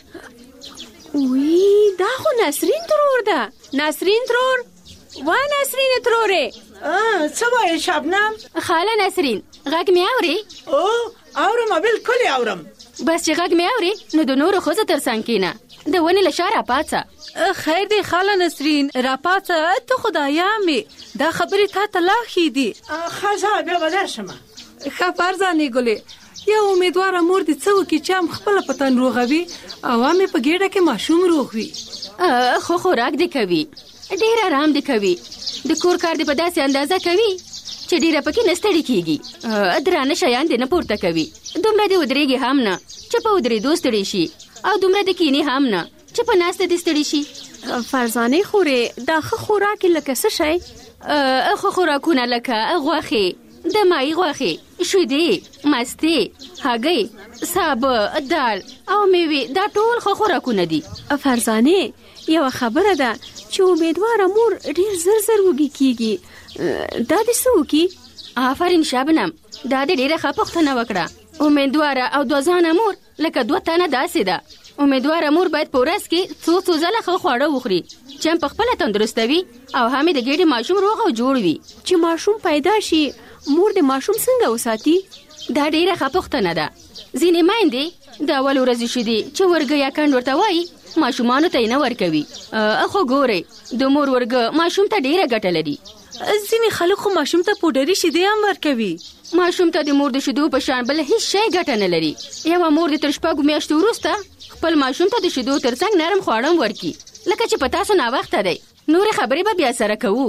[SPEAKER 17] وی دا خو نسرین ترور ده. نسرین ترور؟ وا نسرین ترورې
[SPEAKER 18] څه وایې شبنم؟
[SPEAKER 8] خاله نسرین غږ مې اورې؟
[SPEAKER 18] او اورم، بالکل اورم.
[SPEAKER 8] بس چې غږ مې اورې نو د نورو ښځو تر څنګ کښېنه، د ونې له شا راپاڅه.
[SPEAKER 9] خیر دی خاله نسرین راپاڅه، ته خدایانې دا خبرې تا ته لا ښې دي.
[SPEAKER 18] ښه بیا به درشمه.
[SPEAKER 16] ښه فرزانې ګلې، یو امیدواره مور دې څه وکړي چې هم خپله په تن روغه وي او هم یې په ګېډه کې ماشوم روغ وي.
[SPEAKER 8] خو خوراک دې کوي، ډېر آرام دې کوي، د کور کار دې په داسې اندازه کوي چې ډېره پکې نه ستړي کېږي، درانه شیان دې نه پورته کوي، دومره دې ودرېږي هم نه چې په ودرېدو ستړي شي او دومره دې کینې هم نه چې په ناسته دې ستړي شي.
[SPEAKER 17] فرزانې خورې دا ښه خوراک لکه څه شی؟
[SPEAKER 8] ښه خوراکونه لکه غوښې، د ماهي غوښې، شیدې، مستې، هګۍ، سابه، دال او میوې، دا ټول ښه خوراکونه دي.
[SPEAKER 17] فرزانې یوه خبره ده
[SPEAKER 8] چې امیدواره مور ډیر زر زر وږي کیږي. دا د څه وکي؟ آفرین شبنم، دا د ډیره ښه پوښتنه وکړه. امیدواره او دوه ځانه مور لکه دوه تنه داسې ده. امیدواره مور باید په ورځ کې څو ځله ښه خواړه وخوري چې هم په خپله تندرسته وي او هم د ګېډې ماشوم روغ او جوړ وي.
[SPEAKER 17] چې ماشوم پیدا شي مور د ماشوم څنګه وساتي؟
[SPEAKER 8] دا ډیره ښه پوښتنه ده. ځینې میندې د اول ورځې شیدې چې ورګه یا کنډ ورته وایي ماشومانو ته یې نه ورکوي. خو ګورئ د مور ورګه ماشوم ته ډیره ګټه لري.
[SPEAKER 16] ځینې خلک خو ماشوم ته پوډري شیدې هم ورکوي.
[SPEAKER 8] ماشوم ته د مور د شیدو په شان بل هیڅ شی ګټه نه لري. یوه مور د تر شپږو میاشتو وروسته خپل ماشوم ته د شیدو ترڅنګ نرم خواړه هم ورکي، لکه چې په تاسو ناوخته دی. نورې خبرې به بیا سره کوو.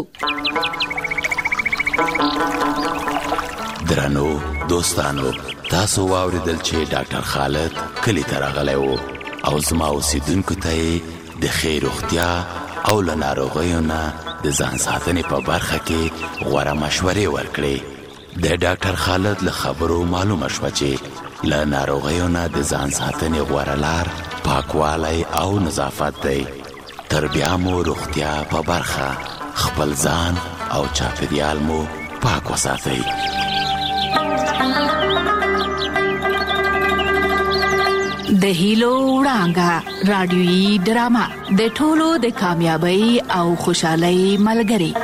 [SPEAKER 19] درنو دوستانو، تاسو واوریدل چې ډاکټر خالد کلی ته راغلی و او زما اوسیدونکو ته یې د ښې روغتیا او له ناروغیو نه د ځان ساتنې په برخه کې غوره مشورې ورکړې. د ډاکټر خالد له خبرو معلومه شوه چې له ناروغیو نه د ځان ساتنې غوره لار پاکوالی او نظافت دی. تر بیا مو روغتیا په برخه خپل ځان او چاپیریال مو پاک وساتئ.
[SPEAKER 5] د هیلو وړانګه رادیویي ډرامه د ټولو د کامیابی او خوشحالۍ ملګری.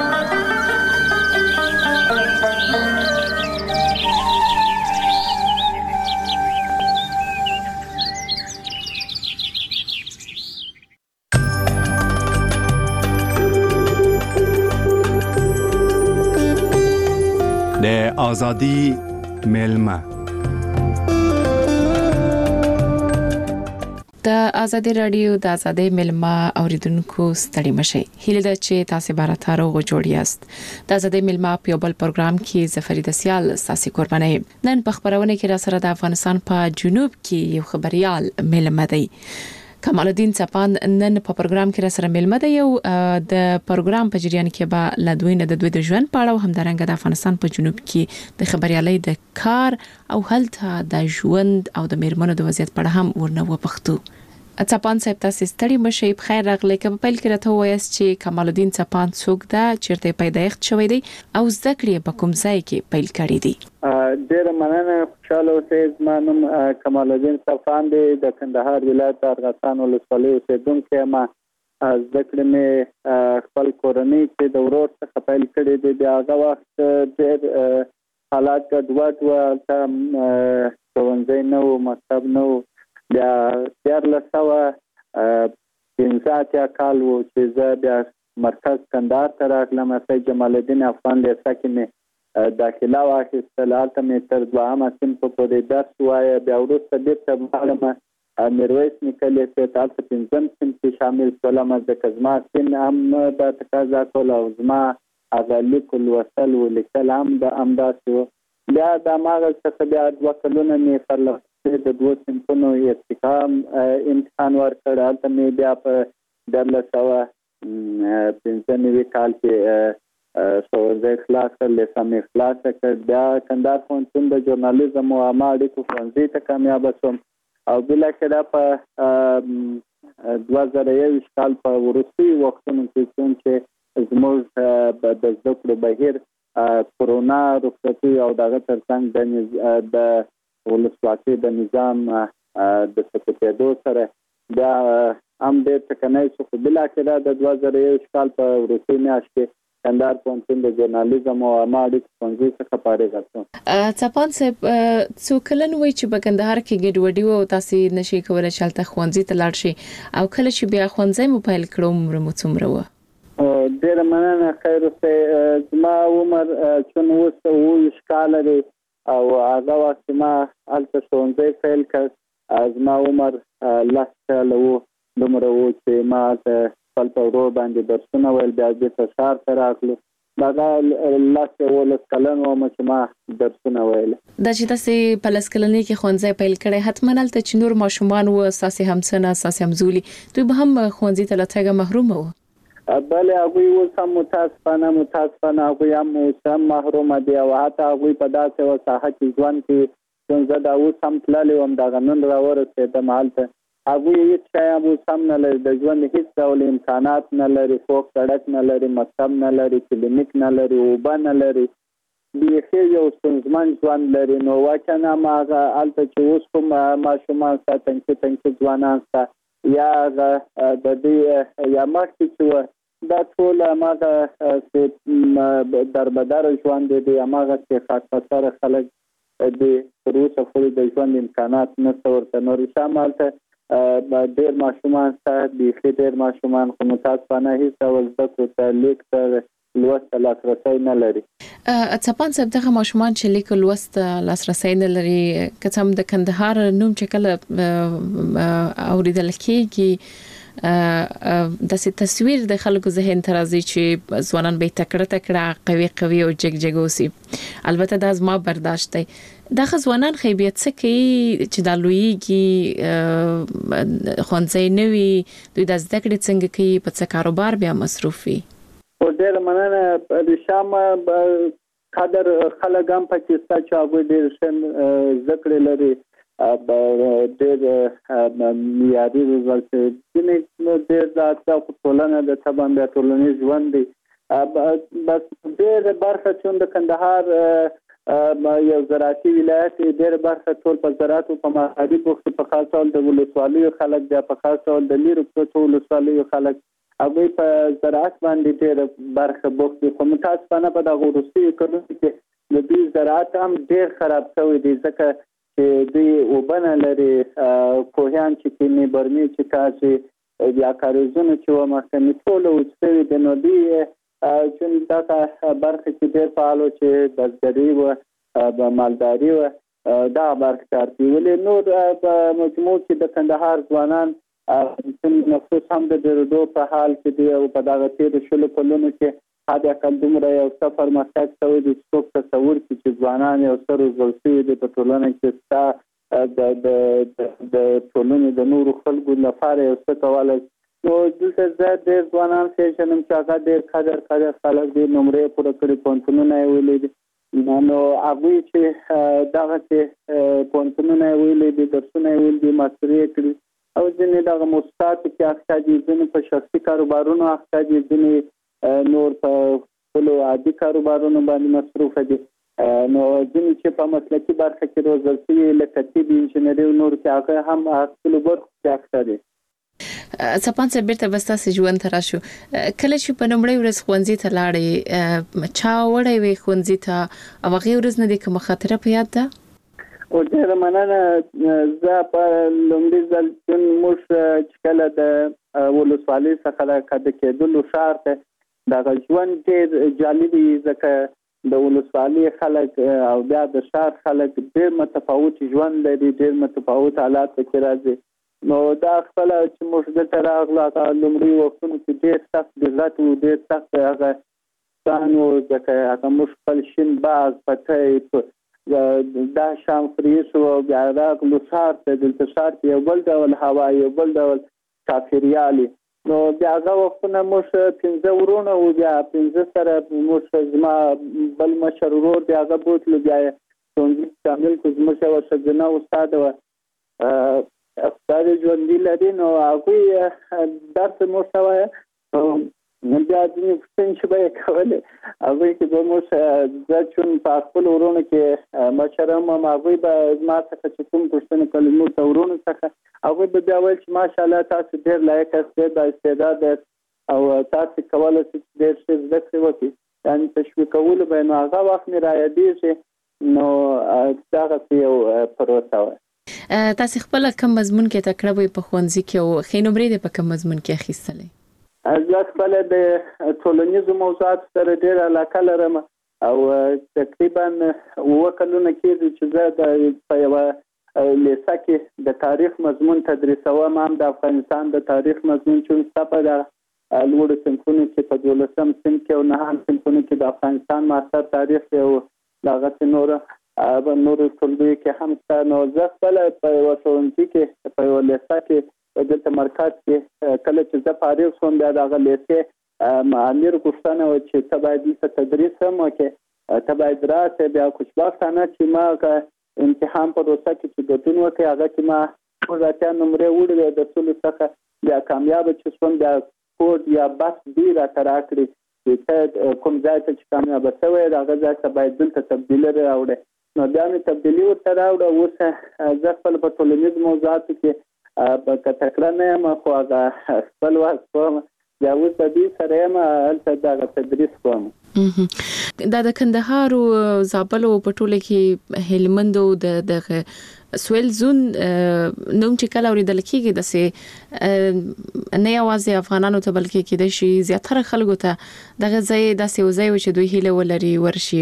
[SPEAKER 13] د آزادی میلمه.
[SPEAKER 20] د آزادی رادیو د آزادی میلمه اوریدونکو ستړي مشئ. هیله ده چې تاسو به راته روغ جوړ یاست. د آزادی میلمه په بل پروګرام کې زفرید سیال ساسي قرباني. نن په خبرونه کې را سره د افغانستان په جنوب کې یو خبريال میلمه دی. کمال الدین چپان نن په پروګرام کې را سره میلمه دی. یو د پروګرام په جریان کې به لدوی نه د دوی د ژوند په اړه او همدارنګه د افغانستان په جنوب کې د خبريالۍ د کار او هلته د ژوند او د میرمنو د وضعیت په اړه هم ورنه وپختو. چپان صاحب تاسو ستړي مشئ. بخیر راغلی. که په پیل کې راته وایاست چې کمال الدین چپان څوک ده، چیرته پیدایښت شوی دی او زده کړې په کوم ځای کې پیل کړې دي؟
[SPEAKER 21] ډېره مننه. خوشاله اوسئ. زما نوم کمال الدین چپان دی. د کندهار ولایت د ارغستان ولسوالۍ اوسېدونکی یم. زده کړې مې خپل کورنۍ کې د ورور څخه پیل کړې دي. د هغه وخت ډېر حالات ګډوډ وو. هلته ښوونځی نه و، مکتب نه و. بیا 1315 کال و چې زه بیا مرکز کندهار ته راغلم. سید جمال الدین افغان لیسه کې مې داخله واخیستل. هلته مې تر 2مه صنف پورې درس وایه. بیا وروسته بېرته ولاړم میرویس نیکه لیسې ته. هلته 5م صنف کې شامل شولم ځکه زما سن هم دا تقاضا کوله او زما هغه لیک لوستل و لیکل هم همداسې و. بیا د هماغه څخه بیا 2 کلونه مې پرله د 2 صنفونو ارتقا امتحان ورکړ. هلته مې بیا په 1995 کال کې ښوونځی خلاص کړ، لیسه مې خلاصه کړ. بیا کندهار پوهنتون د ژورنالیزم او عامه اړیکو ښوونځي ته کامیابه شوم او بالاخره په 2021 کال په وروستیو وختونو کې کوم چې زموږ د زده کړو بهیر کرونا رخصتي او دغه ترڅنګ د ولسواکۍ د نظام د سقوطېدو سره بیا هم ډېر ټکنی شو. خو بالاخره د 2021 کال په وروستۍ میاشت کې کندهار پوهنتون د ژورنالیزم او عامه اړیکو ښوونځي څخه فارغ شوم.
[SPEAKER 20] چپان صاحب څو کلن وایي چې په کندهار کې ګډوډي و او تاسو نشئ کولی چې هلته ښوونځي ته لاړ شئ او کله چې بیا ښوونځی مو پیل کړ عمر مو څومره و؟
[SPEAKER 21] ډېره مننه. خیر اوسئ. زما عمر چون اوس 27 کاله دی او هغه وخت ما هلته ښوونځی پیل کړ. زما عمر 10 کاله و. دومره و چې ما خپل په ورور باندې درسونه ویل. بیا بېرته ښار ته راغلو. دغه 10-11 کلن وم چې ما درسونه ویل.
[SPEAKER 20] دا چې تاسې په 10 کلنۍ کې ښوونځی پیل کړی، حتما هلته چې نور ماشومان و ستاسې همسنه ستاسې همزولي دوی به هم ښوونځي ته له تګه محرومه وو؟
[SPEAKER 21] بله، هغوی اوس هم متاسفانه هغوی هم اوس هم محرومه دي او حتی هغوی په داسې یوه ساحه کې ژوند کوي. چون زه دا اوس هم تللی وم، دغه نن راورسېدم هلته هغوی هیڅ شی اوس هم نه لري، د ژوند هیڅ ډول امکانات نه لري، پوخ سړک نه لري، مکتب نه لري، کلینیک نه لري، اوبه نه لري، بیخي یو ستونزمن ژوند لري. نو واقعا هغه هلته چې اوس کوم ماشومان شته، تنکي ځوانان شته، یا د دې یا مخکې چې وه، دا ټول هماغه دربدره ژوند دی، هماغسې خاکساره خلک دي، تر اوسه پورې د ژوند امکانات نشته ورته. نو رشام هلته ډېر ماشومان شته، بیخي ډېر ماشومان، خو متاسفانه هېڅ ډول زده کړو ته، لیک ته، لوست ته لاسرسی نه لري.
[SPEAKER 20] څپان صاحب، دغه ماشومان چې لیک لوست لاسرسی نه لري، که څه هم د کندهار نوم چې کله اوریدل کېږي، داسې تصویر د خلکو ذهن ته راځي چې ځوانان به تکړه قوي او جګ اوسي. البته دا زما برداشت دی. دغه ځوانان خو بیا څه کوي چې دا لویږي، ښوونځی نه وي، دوی د زده کړې څنګه کوي، په څه کاروبار بیا مصروف وي؟
[SPEAKER 21] ډېره مننه رشام. قدر خلک هم پکې شته چې هغوی ډېر ښه زده کړې لري، ډېر معیاري روزل شوي، ځینې ډېر د اړتیا خو ټولنه د طبعا بیا ټولنیز ژوند دی. بس ډېره برخه چې د کندهار یو زراعتي ولایت دی، ډېره برخه ټول په زراعت او په ماهري بوخت، په خاص ډول د ولسوالیو خلک بیا په خاص ډول د لیرو پروتو ولسوالیو خلک هغوی په زراعت باندې ډېره برخه بوخت دي. خو متاسفانه په دغه وروستیو کلونو کې د دوی زراعت هم ډېر خراب شوی دی، ځکه چې دوی اوبه نه لري، کوهیان چې کینې، برمې چې کاشي، یا کاریزونه چې وه مخکې ټوله وچ شوي دي. نو دوی چون دغه برخه کې ډېر فعال وو چې بزګري وه، مالداري وه، دغه برخه کار کوي. ولې نور په مجموع کې د کندهار ځوانان نفوس هم د ډېرېدو په حال کې دی، او په دغه تېرو 20 کلونو کې حد اقل دومره یو څه پرمختګ شوی دی چې څوک تصور کړي چې ځوانان یو څه روزل شوي دي په ټولنه کې، ستا د ټولنې د نورو خلکو لپاره یو څه کولی. نو دلته زه ډېر ځوانان پېژنم چې هغه ډېر قدر خلک دي، نمرې پوره کړي، پوهنتونونه یې ویلي دي. نو هغوی چې دغسې پوهنتونونه یې ویلي دي، درسونه یې ویلي دي، ماستري یې کړي، او ځینې دغه موسساتو کې اخته دي، ځینې په شخصي کاروبارونو اخته دي، ځینې نور په خپلو عادي کاروبارونو باندې مصروفه دي. نو ځینې چې په مسلکي برخه کې روزل شوي لکه طب، انجینري او نور کې هغه هم خپلو برخو کې اخته دي.
[SPEAKER 20] څپان صاحب، بیرته به ستاسې ژوند ته راشو. کله چې په لومړۍ ورځ ښوونځي ته لاړې، چا وړی وې ښوونځي ته، او هغې ورځ نه دې کومه خاطره په یاد ده؟
[SPEAKER 21] او ډېره مننه. زه په لومړي ځل چون موږ چې کله د ولسوالۍ څخه د کډه کېدلو ښار ته، دغه ژوند ډېر جالب وي، ځکه د ولسوالۍ خلک او بیا د ښار خلک ډېر متفاوت ژوند لري، ډېر متفاوت حالات پکې راځي. نو دا خپله چې موږ دلته راغلو، هغه لومړي وختونو کې ډېر سخت ګذرت و، ډېر سخت هغه ستان و، ځکه هغه موږ خپل شین باغ، پټی، دا شام فریش و، بیا راغلو ښار ته. دلته ښار کې یو بل ډول هوا، یو بل ډول چاپېریال. نو بیا هغه وختونه موږ 15 ورونه وو، بیا 15 سره موږ، زما بل مشر ورور دی، هغه بوتلو، بیا یې ښوونځي شامل کړو. زموږ یوه ښځینه استاده وه، استاد ژوندي لري. نو هغوی درس موږ ته وایه، بیا ځینې پوښتنې چې به یې کولې، هغوی کې به موږ، زه چون په خپلو ورونو کې مشر هم، هغوی به زما څخه چې کوم پوښتنې کولې، موږ ته ورونو څخه، هغوی به بیا ویل چې ماشاءالله تاسو ډېر لایق یاست، ډېر با استعداد یاست، او تاسو کولی شئ چې ډېر ښه زده کړې وکړئ. یعنې تشویقولو به یې. نو هغه وخت مې رایادېږي. نو دغسې یو پروسه وه.
[SPEAKER 20] تاسو خپله کوم مضمون کې تکړه وئ په ښوونځي کې، او ښې نمرې دې په کوم مضمون کې اخیستلې؟
[SPEAKER 21] زه خپله د ټولنیزو موضوعاتو سره ډېره علاقه لرم، او تقریبا 7 کلونه کېږي چې زه په یوه لیسه کې د تاریخ مضمون تدریسوم، هم د افغانستان د تاریخ مضمون، چون ستا په د لوړو صنفونو کې په 12م صنف کې او 9م صنفونو کې د افغانستان معاصر تاریخ دی، او دغسې نورو ټولګیو کې هم شته. نو زه خپله په یوه ښوونځي کې، په یوه لیسه کې، دلته مرکز کې، کله چې زه فارغ شوم، بیا د هغه لیسې امیر غوښتنه وه چې ته باید دلته تدریس هم وکړې، ته باید راشې. بیا خوشبختانه چې ما هغه امتحان په پروسه کې چې ګډون وکړې، هغه کې ما موږ اتیا نمرې وړي د سلو څخه بیا کامیاب چې شوم بیا کوډ یا بس دی راته راکړي چې کوم ځای ته چې کامیاب شوی هغه ځای ته باید دلته تبدیلي راوړي. نو بیا مې تبدیلي ورته راوړه. اوس زه خپل په ټولنیز موضوعاتو کې که تکړه نه یم خو هغه خپل وخت کوم. بیا اوس د دې سره یم هلته دغه تدریس کوم.
[SPEAKER 20] دا د کندهار او زابل او په ټوله کې هلمند او د سویل زون نوم چې کله اوریدل کېږي د سه نه یوازې افغانانو ته بلکې کې د شي زیاتره خلکو ته دغه ځای د سیوځای و چې دوی هیله ولري ورشي.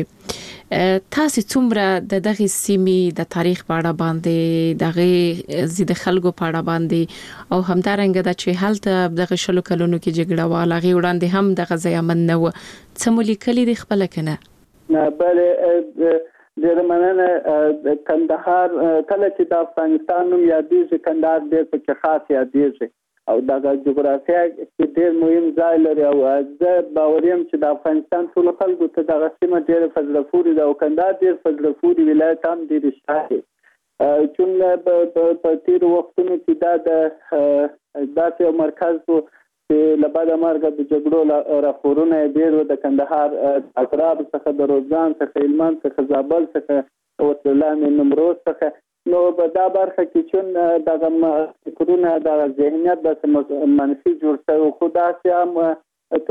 [SPEAKER 20] تاسو څومره دغه سیمې د تاریخ په اړه باندې دغه زید خلکو په اړه باندې او همدارنګه د چې حالت دغه شلو کلونو کې جګړه واله غي وړاندې هم دغه ځای امن نه و څمولي کلی د خپل کنه
[SPEAKER 21] نه بل ډېر مننه. کندهار کله چې د افغانستان نوم یادېږي کندهار ډېر پکې خاص یادېږي او دغه جغرافیه کې ډېر مهم ځای لري او زه باور یم چې د افغانستان ټول خلکو ته دغه سیمه ډېره په زړه پورې ده او کندهار ډېر په زړه پورې ولایت هم ډېر شته چون په تېرو وختونو کې دا د داسې یو مرکز و چې له بعد مرګ د جګړو راپورونه ډېر د کندهار اطراف څخه د روزګان څخه هلمند څخه زابل څخه وسلام نمروز څخه. نو په دا برخه کې چون دغه فکرونه د ذهنیت د منفي جوړ شوی خو داسې هم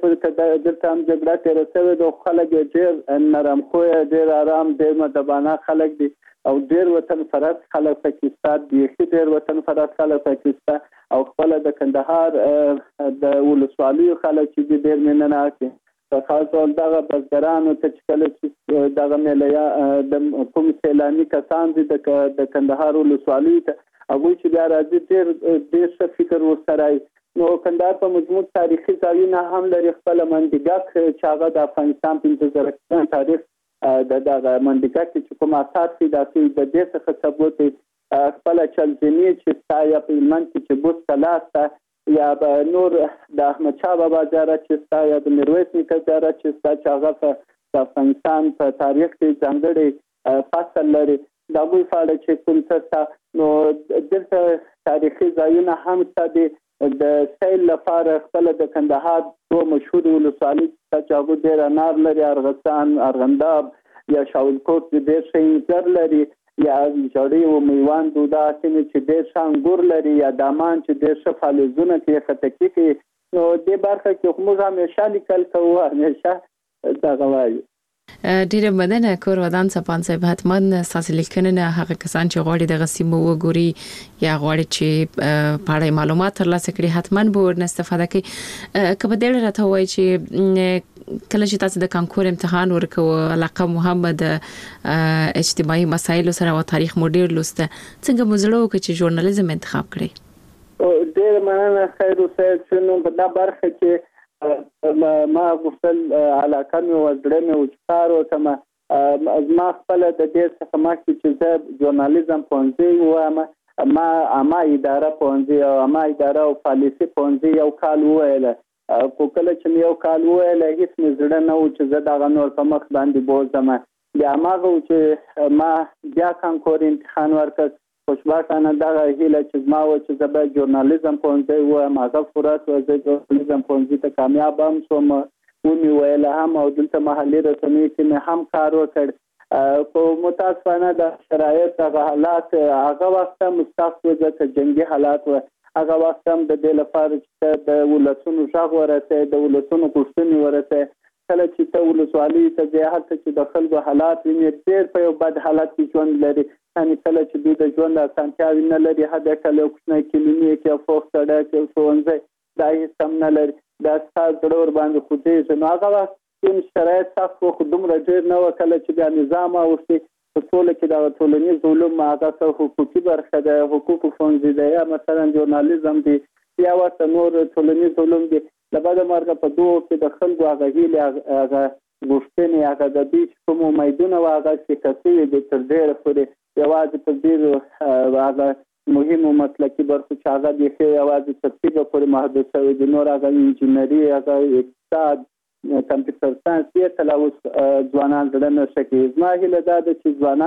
[SPEAKER 21] دلته هم جګړه تېره شوې ده خلک ډېر نرم خویه ډېر آرام ډېر مدبانه خلک دي او ډېر وطن پرست خلک پکې شته بیخي ډېر وطن پرست خلک پکې شته او خپله د کندهار د ولسوالیو خلک چې ډېر مینه ناک دي. په خاص ډول دغه بزګرانو ته چې کله چې دغه میله د کوم سیلاني کسان دي د کندهار ولسوالیو ته هغوی چې بیا راځي ډېر ښه فکر ورسره وي. نو کندهار په مجموع تاریخي ځایونه هم لري. خپله منډیګک چې هغه د افغانستان 15,000 کلن تاریخ دغه منډیګک چې کوم اثار دي د دې څخه ثبوت دی. خپله چلزني چې ستا یا په هلمند کې چې بوس کلا سته یا به نور د احمدشاه بابا زیارت چې ستا یا د میرویس نیکه زیارت چې ستا چې هغه په افغانستان په تاریخ کې ځانګړی فصل لري د هغوی په اړه چې کوم څه سته. نو دلته تاریخي ځایونه هم شته دي. د سیل لپاره خپله د کندهار دوه مشهورې ولسوالۍ چې هغوی ډېر انار لري ارغستان ارغنداب یا شاولکوټ ډېر ښه انځر لري یا ژړۍ و میوند دا سیمې چې ډېر ښه انګور لري یا دامان چې ډېر ښه فعالیتونه کوي خټکي کوي. نو دې برخه کې موږ همیشه لیکل کوو همیشه دغه وایو.
[SPEAKER 20] ډیره مننه کور ودان صاحب صاحب حتما تاسو لیکنه هغه کسان چې غواړي د غسیمو وګوري یا غواړي چې په اړه معلومات ترلاسه کړي حتما به ورنه استفاده کوي. کله ډېر راته وایي چې کله چې تاسو د کانکور امتحان ورکوه علاقه محمد اجتماعي مسایل سره او تاریخ مو ډېر لسته څنګه مزړو چې ژورنالیزم انتخاب کړی؟
[SPEAKER 21] ډېر مننه خیر اوسه چې په دا برخه کې ما غوښتل علاقه مې وزړه مې وچکار وکړم. ما خپله د دې څخه مخکې چې زه ژورنالیزم پوهنځی وایم ما عامه اداره پوهنځی او عامه اداره او پالیسي پوهنځی یو کال وویله خو کله چې مې یو کال وویله هېڅ مې زړه نه و چې زه دغه نور په مخ باندې بوځم. بیا هماغه و چې ما بیا کانکور امتحان ورکړ. خوشبختانه دغه هیله چې زما و چې زه باید ژورنالیزم پوهنځی ووایم هغه پوره شوه. زه ژورنالیزم پوهنځي ته کامیاب هم شوم ومې ویله هم او دلته محلي رسنیو کې مې هم کار وکړ. خو متاسفانه د شرایط هغه حالات هغه وخت هم سخت و ځکه جنګي حالات و. هغه وخت هم د دې لپاره چې د ولسونو غږ ورسوي د ولسونو غوښتنې ورسوي. کله چې ته ولسوالۍ ته ځې هلته چې د خلکو حالات وینې ډېر په یو بد حالت کې ژوند لري. یعنې کله چې دوی د ژوند اسانتیاوې نه لري حد اقل یو کوچنی کلینیک یا پوخ سړک یو ښوونځی دا هېڅ هم نه لري. دا ستا زړه ورباندې خوځېږي. نو هغه وخت کې شرایط سخت وو خو دومره ډېر نه وه. کله چې بیا نظام اوښتې په ټوله کې دغه ټولنیز علوم هغه څه حقوقي برخه ده حقوقو ښوونځي ده یا مثلا ژورنالیزم دی یا ورته نور ټولنیز علوم دي. له بعده مرګه په دوو کې د خلکو هغه هیلې هغه غوښتنې هغه د دوی چې کوم امیدونه وه هغه سیکه شوي دي تر ډېره پورې یوازې په ډېرو هغه مهمو مسلکي برخو چې هغه بیخي یوازې تر طبه پورې محدود شوي دي. نور هغه انجینري هغه اقتصاد کمپیوټر ساینس یې تل اوس ځوانان زړه نه ښه کوي. زما هیله دا ده چې ځوانان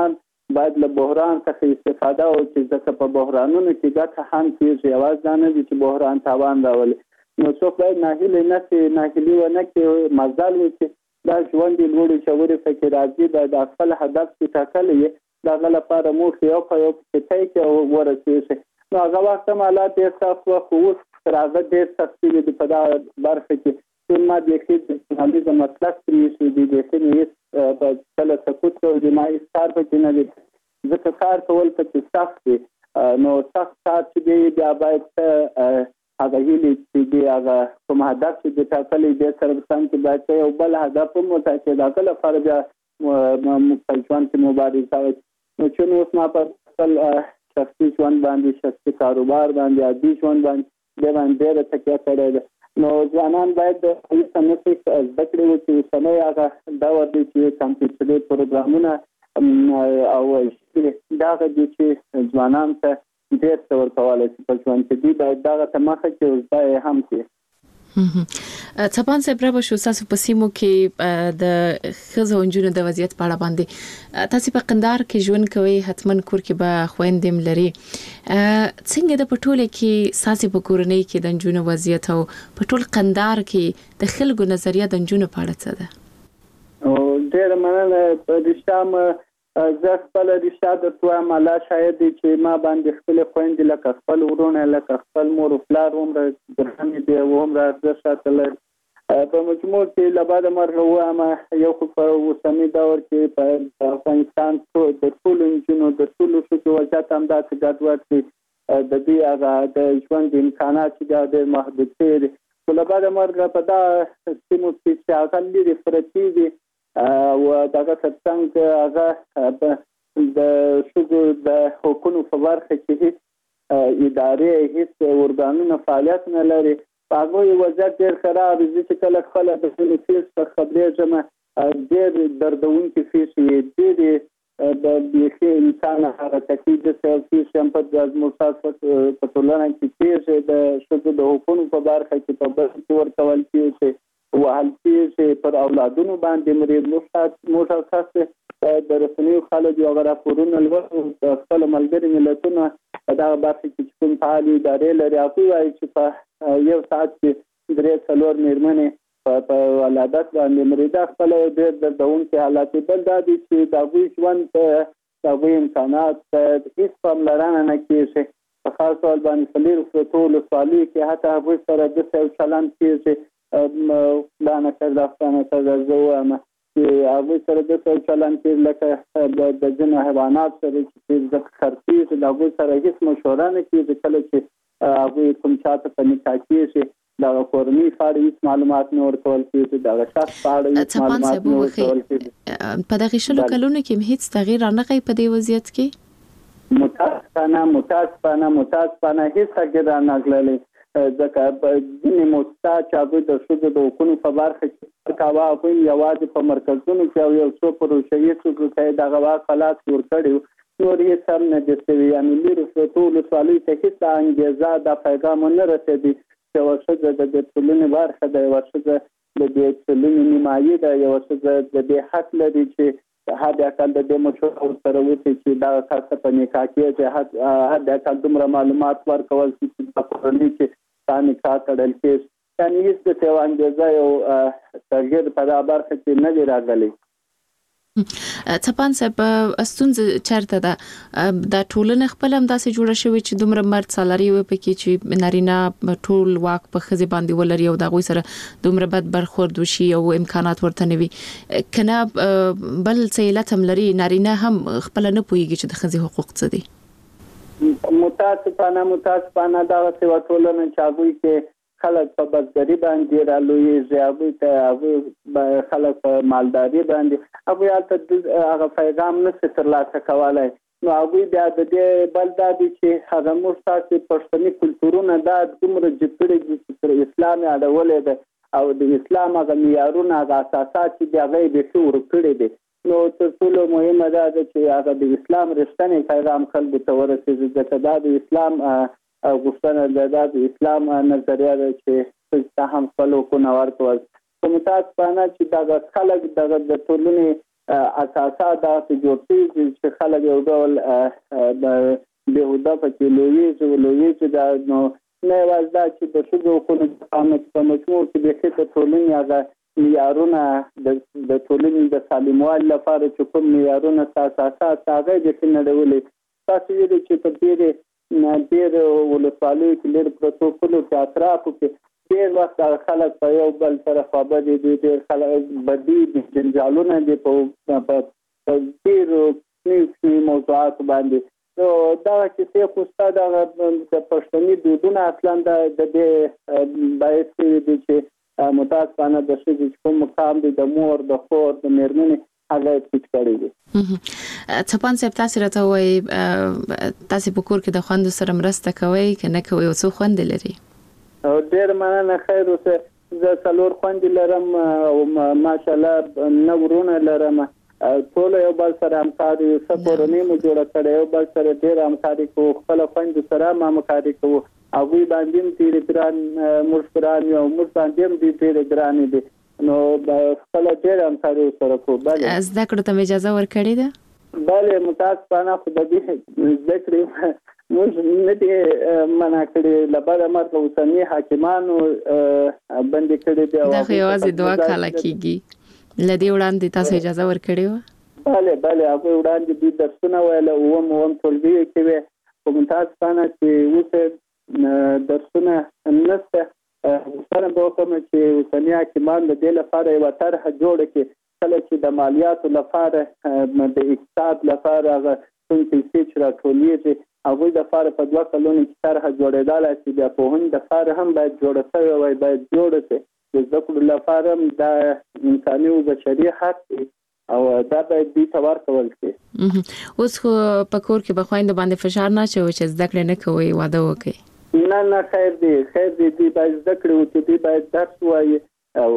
[SPEAKER 21] باید له بحران څخه استفاده وکړي، ځکه په بحرانونو کې ګټه هم کېږي، یوازې دا نه دي چې بحران تاوان راولي. نو څوک باید ناهیلي نه شي، ناهیلي ونه کړي، مزل وکړي. دا ژوند یې لوړې ژورې پکې راځي، باید خپل هدف چې ټاکلی یې د هغه لپاره موخې یو په یو پکې طی کړي او ورسېږي. نو هغه وخت هم حالات ډېر سخت وه، خو اوس تر هغه ډېر سخت شوي دي په دغه برخه کې. ټول ما بیخي د ژورنالیزم مسلک پرېښی دی، بیخي مې هېڅ په کله سقوط کړی دی، ما هېڅ کار پکې نه دی، ځکه کار کول پکې سخت دی. نو سخت کار چې دی بیا باید هغه هیلې چې دی هغه کوم هدف چې دی ټاکلی دی سره په سم کې باید یو بل هدف هم وټاکي، د هغه لپاره بیا موږ په ژوند کې مبارزه وکړو. نو چې نو اوس ما په خپل شخصي ژوند باندې، شخصي کاروبار باندې، عادي ژوند باندې د باندې ډېره تکیه کړې ده. نو ځوانان باید د هیڅ نسي زده کړې وکړي. اوسنی هغه دور دی چې کمپیوټري پروګرامونه او دغه دي چې ځوانان ته ډېر څه ورکولی شي په ژوند کې، دوی باید دغه ته مخه کړي او زده یې هم کړي.
[SPEAKER 20] څپان صاحب را بشو تاسو په سیمو کې د ښځو او نجونو د وضعیت په اړه باندې تاسو په قندار کې ژوند کوئ، حتمن کور کې به خويندې لري، څنګه د پټوله کې ساسي په کورنۍ کې د نجونو وضعیت او پټول قندار کې د خلکو نظریه د نجونو په اړه څه ده؟
[SPEAKER 21] او ډېر مننه. رښتام زه خپل رښتیا درته وایم، الله شاهد دی چې ما باندې خپل خويندې لکه خپل ورونه لکه خپل مور او پلار هومره ګرانې دي او هومره ارزښت راته لري. په مجموع کې له بعده مرګه ووایم، یو خو په اوسني دور کې په افغانستان د ټولو نجونو د ټولو ښځو وضعیت همداسې ګډوډ دی، د دوی هغه د ژوند امکانات چې ډېر محدود شوي دي. خو له بعده مرګه په دا سیمو کې چې هغه لرې پرتې دي او دغه ترڅنګ هغه د ښځو د حقونو په برخه کې هیڅ ادارې هیڅ ارګانونه فعالیت نه لري. په هغوی وضعیت ډېر خراب دی. چې کله خپله د ځینو فیس څخه خبرېږم، ډېر دردونکي فیس یې ډېرې د بیخي انسان حرکتي داسې فیس هم په زموږ په ټولنه کې کېږي، د ښځو د حقونو په برخه کې په بل کې ورکول کېږي، وهل کېږي، پر اولادونو باندې مرید موږ تاسو د رسنیو خلک یو راپورونه لولو، د خپلو ملګري ملتونو په دغه برخه کې چې کوم فعالې ادارې لري هغوی وایي چې په یو ساعت کې 3-4 مېرمنې په ولادت باندې مریده. خپله یو ډېر دردونکي حالات دي. بل دا دی چې د هغوی ژوند ته د هغوی امکانات ته هېڅ پاملرنه نه کېږي. په خاص ډول باندې په لیرو پرتو ولسوالیو کې حتی هغوی سره داسې یو چلند کېږي، دا نکرده افغانه ته زه وایم چې هغوی سره داسې یو چلند کېږي لکه د ځینو حیوانات سره چې خرڅېږي، د هغوی سره هېڅ مشوره نه کېږي. کله چې هغوی کوم چاته په نکاح کېږي، دغه کورنۍ په اړه هېڅ معلومات نه ورکول کېږي، دغه شخص په اړه هېڅ معلومات نه ورکول کېږي.
[SPEAKER 20] په دغه شلو کلونو کې هېڅ تغییر رانغی په دې وضعیت کې؟
[SPEAKER 21] متاسفانه هېڅ تغییر رانغلی، ځکه ځینې موسسات چې هغوی د ښځو د حقونو په برخه کې کاوه، هغوی یوازې په مرکزونو کې او یو څو پروژوي ښځو ته یې دغه واک په لاس ورکړی، نور هېڅ هم نه دي شوي. یعنې لیرو پرتو ولسوالیو ته هېڅ انګېزه دا پیغام ونه رسېدی چې یوه ښځه د دې ټولنې برخه ده، یوه ښځه د دې ټولنې نیمایي ده، یوه ښځه د دې حق لري چې حد اقل د دې مشوره ورسره وشي چې دغه کس ته په نکاح کېږي، حد اقل دومره معلومات ورکول شي چې په کورنۍ کې تا نکاح تړل کېږي. یعنې هېڅ داسې یوه انګېزه یو تغییر په دغه برخه کې نه دی راغلی.
[SPEAKER 20] څپان صاحب ستونزه چېرته ده؟ د ټولنې خپل همداسې جوړه شوې چې دومره مرد سالاري وي پکې چې نارینه ټول واک په ښځې باندې ولري او د هغوی سره دومره بد برخورد وشي او امکانات ورته نه وي، که نه بل څه علت هم لري، نارینه هم خپله نه پوهېږي چې د ښځې حقوق څه دي؟
[SPEAKER 21] متاسفانه دغسې یوه ټولنه چې هغوی کې خلک په بزګري باندې رالویږي، هغوی ته خلک په مالداري باندې، هغوی هلته هغه پیغام نشي ترلاسه کولی. نو هغوی بیا د دې بل دا دي چې هغه موږ تاسې پښتني کلتورونه دا دومره جګ کړي دي چې پر اسلام یې اړولی ده او د اسلام هغه معیارونه هغه اساسات چې دي هغه یې بیخي ورک کړي دي. نو تر ټولو مهمه دا ده چې هغه د اسلام رښتینی پیغام خلکو ته ورسېږي، ځکه دا د اسلام غوښتنه ده، دا د اسلام نظریه ده چې ښځې ته هم خپل حقونه ورکول. خو متاسفانه چې دغه خلک دغه د ټولنې اساسات د جوړتي چې خلک یو ډول به ودا پکې لویږي دا نو نه وازدا چې د شګو خو په مجموع کې د خېټه ټولنې هغه معیارونه د ټولنې د سالموالي لپاره چې کوم معیارونه اساسات هغه د نړیوالې تاسو یې چې په ډېر ولسوالیو کې ډېر پروتوکولو کې اطرافو کې ډېر وخت خلک په یو بل سره خبرې دي ډېر خلک بدي دي جنجالونه دي په ډېرو موضوعات باندې نو دا چې خو ستاسو د پښتني دودونه اصلا د دې باید چې متاسفانه د شې کوم مقام دی د مور د خور د میرمنې هغه پټ کړی دی
[SPEAKER 20] څپان صاحب تاسو راته وایي تاسو په کور کې د خوند سره مرسته کوي کنه کوي او څو خوند لري
[SPEAKER 21] ډېر مننه خیر اوسه زه څلور خوند لرم او ماشاءالله نورونه لرم ټول یو بل سره همکاري سپورنی مو جوړ کړی یو بل سره ډېر همکاري کوو خپل خوند سره ما همکاري کوو هغه باندې تیر ګران مرشدان یو مر باندې دې تیر ګران دي نو خپل ډېر همکاري سره کوو بله
[SPEAKER 20] زده کړو ته اجازه ورکړې ده
[SPEAKER 21] بله متاسفانه خو د دې ذکر موږ نه دي منع کړی لپاره مرګ اوسنی حاکمانو باندې کړی دی
[SPEAKER 20] دا خو یوازې دعا کاله کیږي لدی وړاندې تاسو اجازه ورکړې و
[SPEAKER 21] بله هغه وړاندې د درسونه ویل او ټولګي کې وي په متاسفانه چې اوس درسونه نشته سره به کوم چې اوسنی حاکمان د دې لپاره یو طرح جوړ کړي کله چې د مالیاتو لپاره د اقتصاد لپاره هغه څنګه چې راټولېږي هغه د لپاره په 2 کلونو کې طرح جوړېدل چې د پوهنې د لپاره هم باید جوړ شي او باید جوړ شي د ذکر لپاره د انساني او بشري حق او دا باید دې تور کول شي
[SPEAKER 20] اوس خو په کور کې بخوایند باندې فشار نه چوي چې ذکر نه کوي واده وکي
[SPEAKER 21] نه خیر دی باید ذکر او چې باید درس وایي او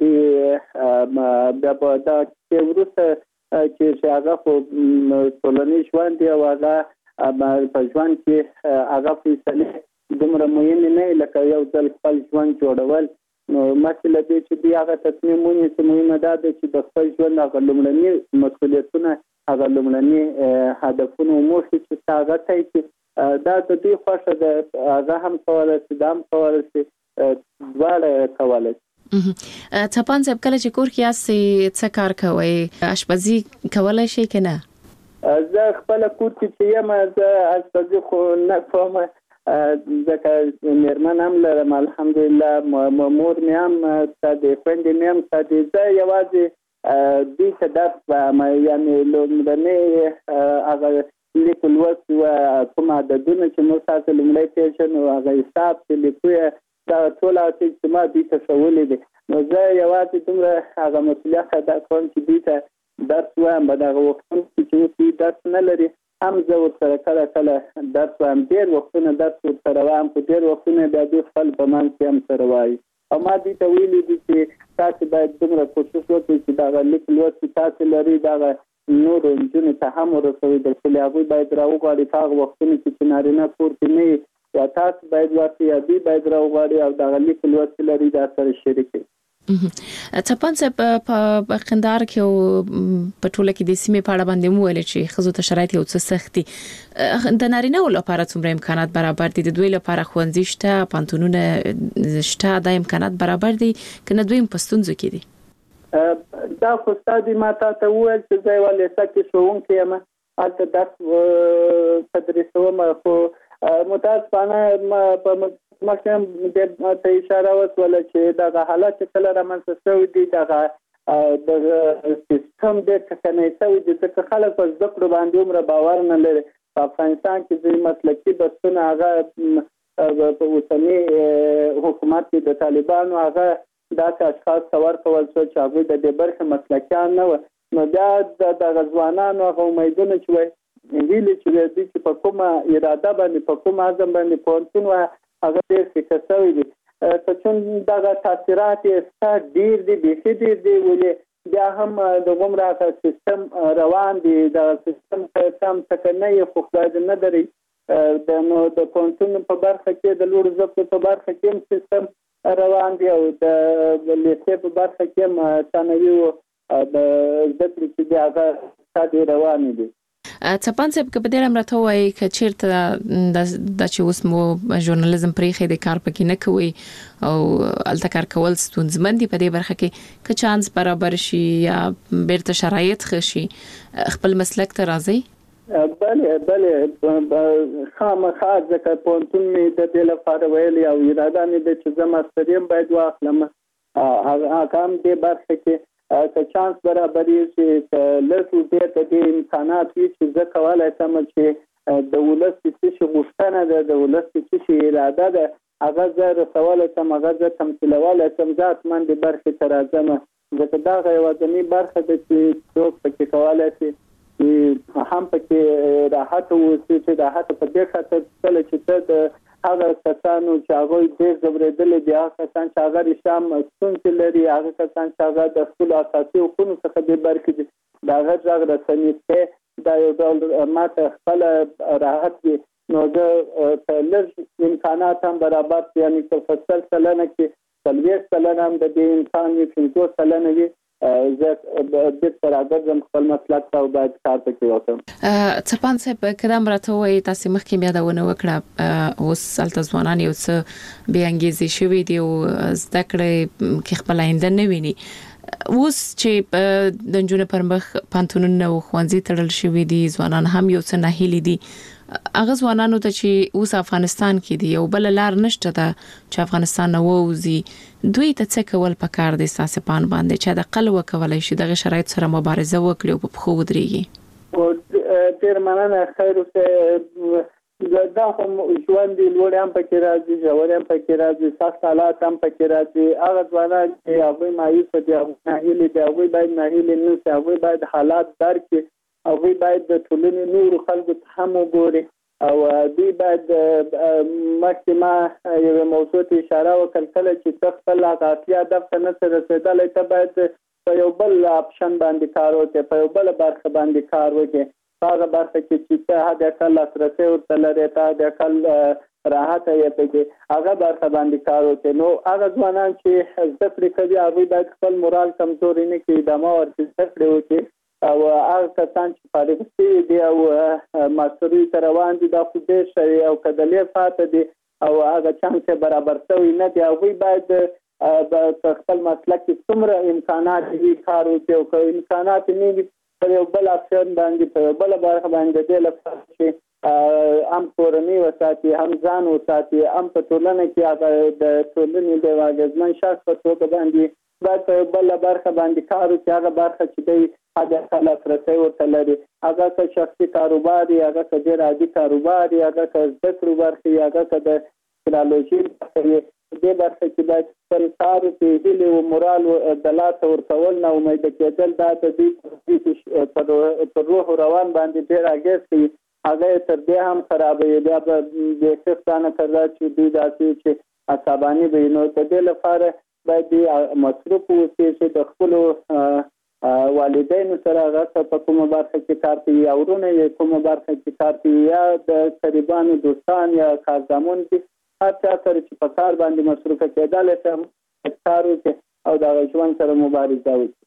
[SPEAKER 21] د دا چې ورته چې هغه په ټولنیز ژوند دی او هغه په ژوند کې هغه فیصله دومره مهم نه لکه یو ځل خپل ژوند جوړول نو مسله دې چې هغه تصمیمونه چې مهمه ده چې د خپل ژوند هغه لومړني مسؤلیتونه هغه لومړني هدفونه موخې چې هغه ته چې دا د دې خوښه ده هغه هم کولای شي دا هم کولای شي دواړه کولای
[SPEAKER 20] شي څپان صاحب کله چې کور کې یاستئ څه کار کوئ اشپزي کولای شئ که نه
[SPEAKER 21] زه خپله کور کې چې یم زه اشپزي خو نه کوم ځکه میرمن هم لرم الحمدلله مور مې هم شته دی خویندې مې هم شته دی زه یوازې دوی ته درس وایم یعنې لومړنی هغه لیک لوست و کوم عددونه چې موږ تاسو لومړی پیژنو هغه حساب چې لیکو دا ټول چې ما دوی ته ښوولي دي نو زه یوازې دومره هغه مسؤلیت ادا کوم چې دوی ته درس وایم په دغه وختونو کې چې دوی درس نه لري هم زه ورسره کله درس وایم ډېر وختونه درس ورسره وایم خو ډېر وختونه بیا دوی خپل په منځ کې هم سره وایي او ما دوی ته ویلي دي چې تاسو باید دومره کوشش وکړئ چې دغه لیک لوست تاسو لري دغه نور نجونې ته هم ورسوي د چې هغوی باید راوغواړي په هغه وختونو کې چې نارینه کور کې نه وي یا تاسو باید ورته یا دوی باید راوغواړي او دغه لیک لوست لري دا سره شریک کړي
[SPEAKER 20] څپان صاحب په قندهار کې او په ټوله کې د سیمې په اړه باندې مو ویل چې ښځو ته شرایط یو څه سخت دي د نارینه‌و لپاره څومره امکانات برابر دي د دوی لپاره ښوونځي شته پانتونونه شته دا امکانات برابر دي که نه دوی په ستونزو کې دي
[SPEAKER 21] دا خو ستاسو ما ته وویل چې زه یوه لیسه کې ښوونکی یم هلته درس تدریسوم خو متاسفانه په مخکې ته اشاره وشوله چې دغه حالات چې کله رامنځته شوي دي دغه سیستم ډېر ټکنی شوی دی ځکه خلک په زده کړو باندې عمره باور نه لري په افغانستان کې ځینې مسلکي بحثونه هغه په اوسني حکومت کې د طالبانو هغه داسې اشخاص ته ورکول شول چې هغوی د دې برخې مسلکیان نه وو نو بیا دغه ځوانانو هغه امیدونه چې وایي هیلې چې دوی چې په کومه اراده باندې په کوم عزم باندې پوهنتون وایي هغه ډېر فکر شوی دي که چون دغه تاثیرات یې ستا ډېر دي بیخي ډېر دي ولې بیا هم د غومره سیستم روان دي دغه سیستم سم ټکنی خو خدای دې نه دري نو د پوهنتون په برخه کې د لوړو زده کړو په برخه کې هم سیستم روان دي او د لیسې په برخه کې هم ثانوي د زده کړې چې دی هغه ښه روانې دي.
[SPEAKER 20] څپان صاحب که په دې اړه راته وایي که چیرته دا چې اوس مو ژورنالیزم پرېښی دی کار پکې نه کوئ او هلته کار کول ستونزمن دي په دې برخه کې که چانس برابر شي یا بیرته شرایط ښه شي خپل مسلک ته راځئ؟
[SPEAKER 21] بله خامخا ځکه پوهنتون مې د دې لپاره ویلي او اراده مې ده چې زه ماسټریم باید واخلم. هغه هم دې برخه کې که چانس برابري شي لږ ډېر د دې امکانات وي چې زه کولی شم چې د ولس څه شي غوښتنه ده د ولس څه شي اراده ده هغه زه رسولی شم هغه زه تمثیلولی شم زه حتما دې برخې ته راځم ځکه دا هغه یوازینۍ برخه ده چې څوک پکې کولی شي چې هم پکې راحت واوسي چې راحت په دې خاطر کله چې ته د هغه کسانو چې هغوی ډېر ځورېدلي دي هغه کسان چې هغه رښتیا هم ستونزې لري هغه کسان چې هغه د خپلو اساسي حقونو څخه بې برخې دي د هغه غږ رسني کې دا یو ډول ماته خپله راحت وي نو زه په لږ امکانات هم برابر یعنې که په 100 سلنه کې 40 سلنه هم د دې امکان وي 50 سلنه وي زه بیرته راګرځم خپل مسلک ته او باید کار پکې وکړم.
[SPEAKER 20] څپان صاحب که دا هم راته ووایي تاسې مخکې مې یادونه وکړه اوس هلته ځوانان یو څه بې انګیزې شوي دي او زده کړې کې خپل آینده نه ویني اوس چې د نجونو پر مخ پوهنتونونه او ښوونځي تړل شوي دي ځوانان هم یو څه ناهیلي دي هغه ځوانانو ته چې اوس افغانستان کې دي یو بل لار نشته ده چې افغانستان نه ووځي دوی ته څه کول پکار دي ستاسې پان باندې چې د اقل وکولای شي دغه شرایط سره مبارزه وکړي او په پښو ودرېږي؟
[SPEAKER 21] ډېر مننه خیر اوسئ دا خو ژوند دی لوړ هم پکې راځي ژور هم پکې راځي سخت حالات هم پکې راځي هغه ځوانان چې هغوی مایوسه دي هغوی ناهیلي دي هغوی باید ناهیلي نه شي هغوی باید حالات درک کړي هغوی باید د ټولنې نورو خلکو ته هم وګوري او دوی باید مخکې ما یوې موضوع ته اشاره وکړل کله چې ته خپل اصلي هدف ته نشې رسېدلی ته باید په یو بل اپشن باندې کار وکړې په یو بله برخه باندې کار وکړې په هغه برخه کې چې ته حد اقل لاسرسی ورته لرې ته حد اقل راحت یې پکې هغه برخه باندې کار وکړې نو هغه ځوانان چې زده کړې کوي هغوی باید خپل مورال کمزوري نه کړي ادامه ورکړي زده کړې وکړي او هغه کسان چې فارغ شوي دي او ماسټرۍ ته روان دي دا خو ډېر ښه او که د لې پاته دي او هغه چانس یې برابر شوی نه دی هغوی باید خپل مسلک کې څومره امکانات وي کار وکړي او که امکانات نه وي په یو بل اپشن باندې په یو بله برخه باندې د دې لپاره چې هم کورنۍ وساتي هم ځان وساتي هم په ټولنه کې هغه د ټولنې د یو اغېزمن شخص په توګه باندې باید په بله برخه باندې کار وکړي هغه برخه چې دی حد اقل لاسرسی ورته لري هغه که شخصي کاروبار وي هغه که ډېر عادي کاروبار وي هغه که زده کړو برخې وي هغه که د ټکنالوژي برخه وي دې برخه کې باید خپل کار وکړي هیلې و مورال د لاسه ورکول نه امیده کېدل دا د دوی پر روح روان باندې ډېر اغېز کوي هغه یې تر دې هم خرابوي بیا به بیخي ستانه تر چې دوی داسې چې عصباني وي نو د دې لپاره باید دوی مصروف اوسي چې د خپلو والدینو سره هغه په کومه برخه کې کار کوي یا ورونه یې کومه برخه کې کار کوي یا د قریبانو دوستان یا کارزمون دي هر چا سره چې په کار باندې مصروفه کېدلی شي کار وکړي او د هغه ژوند سره مبارزه وکړي.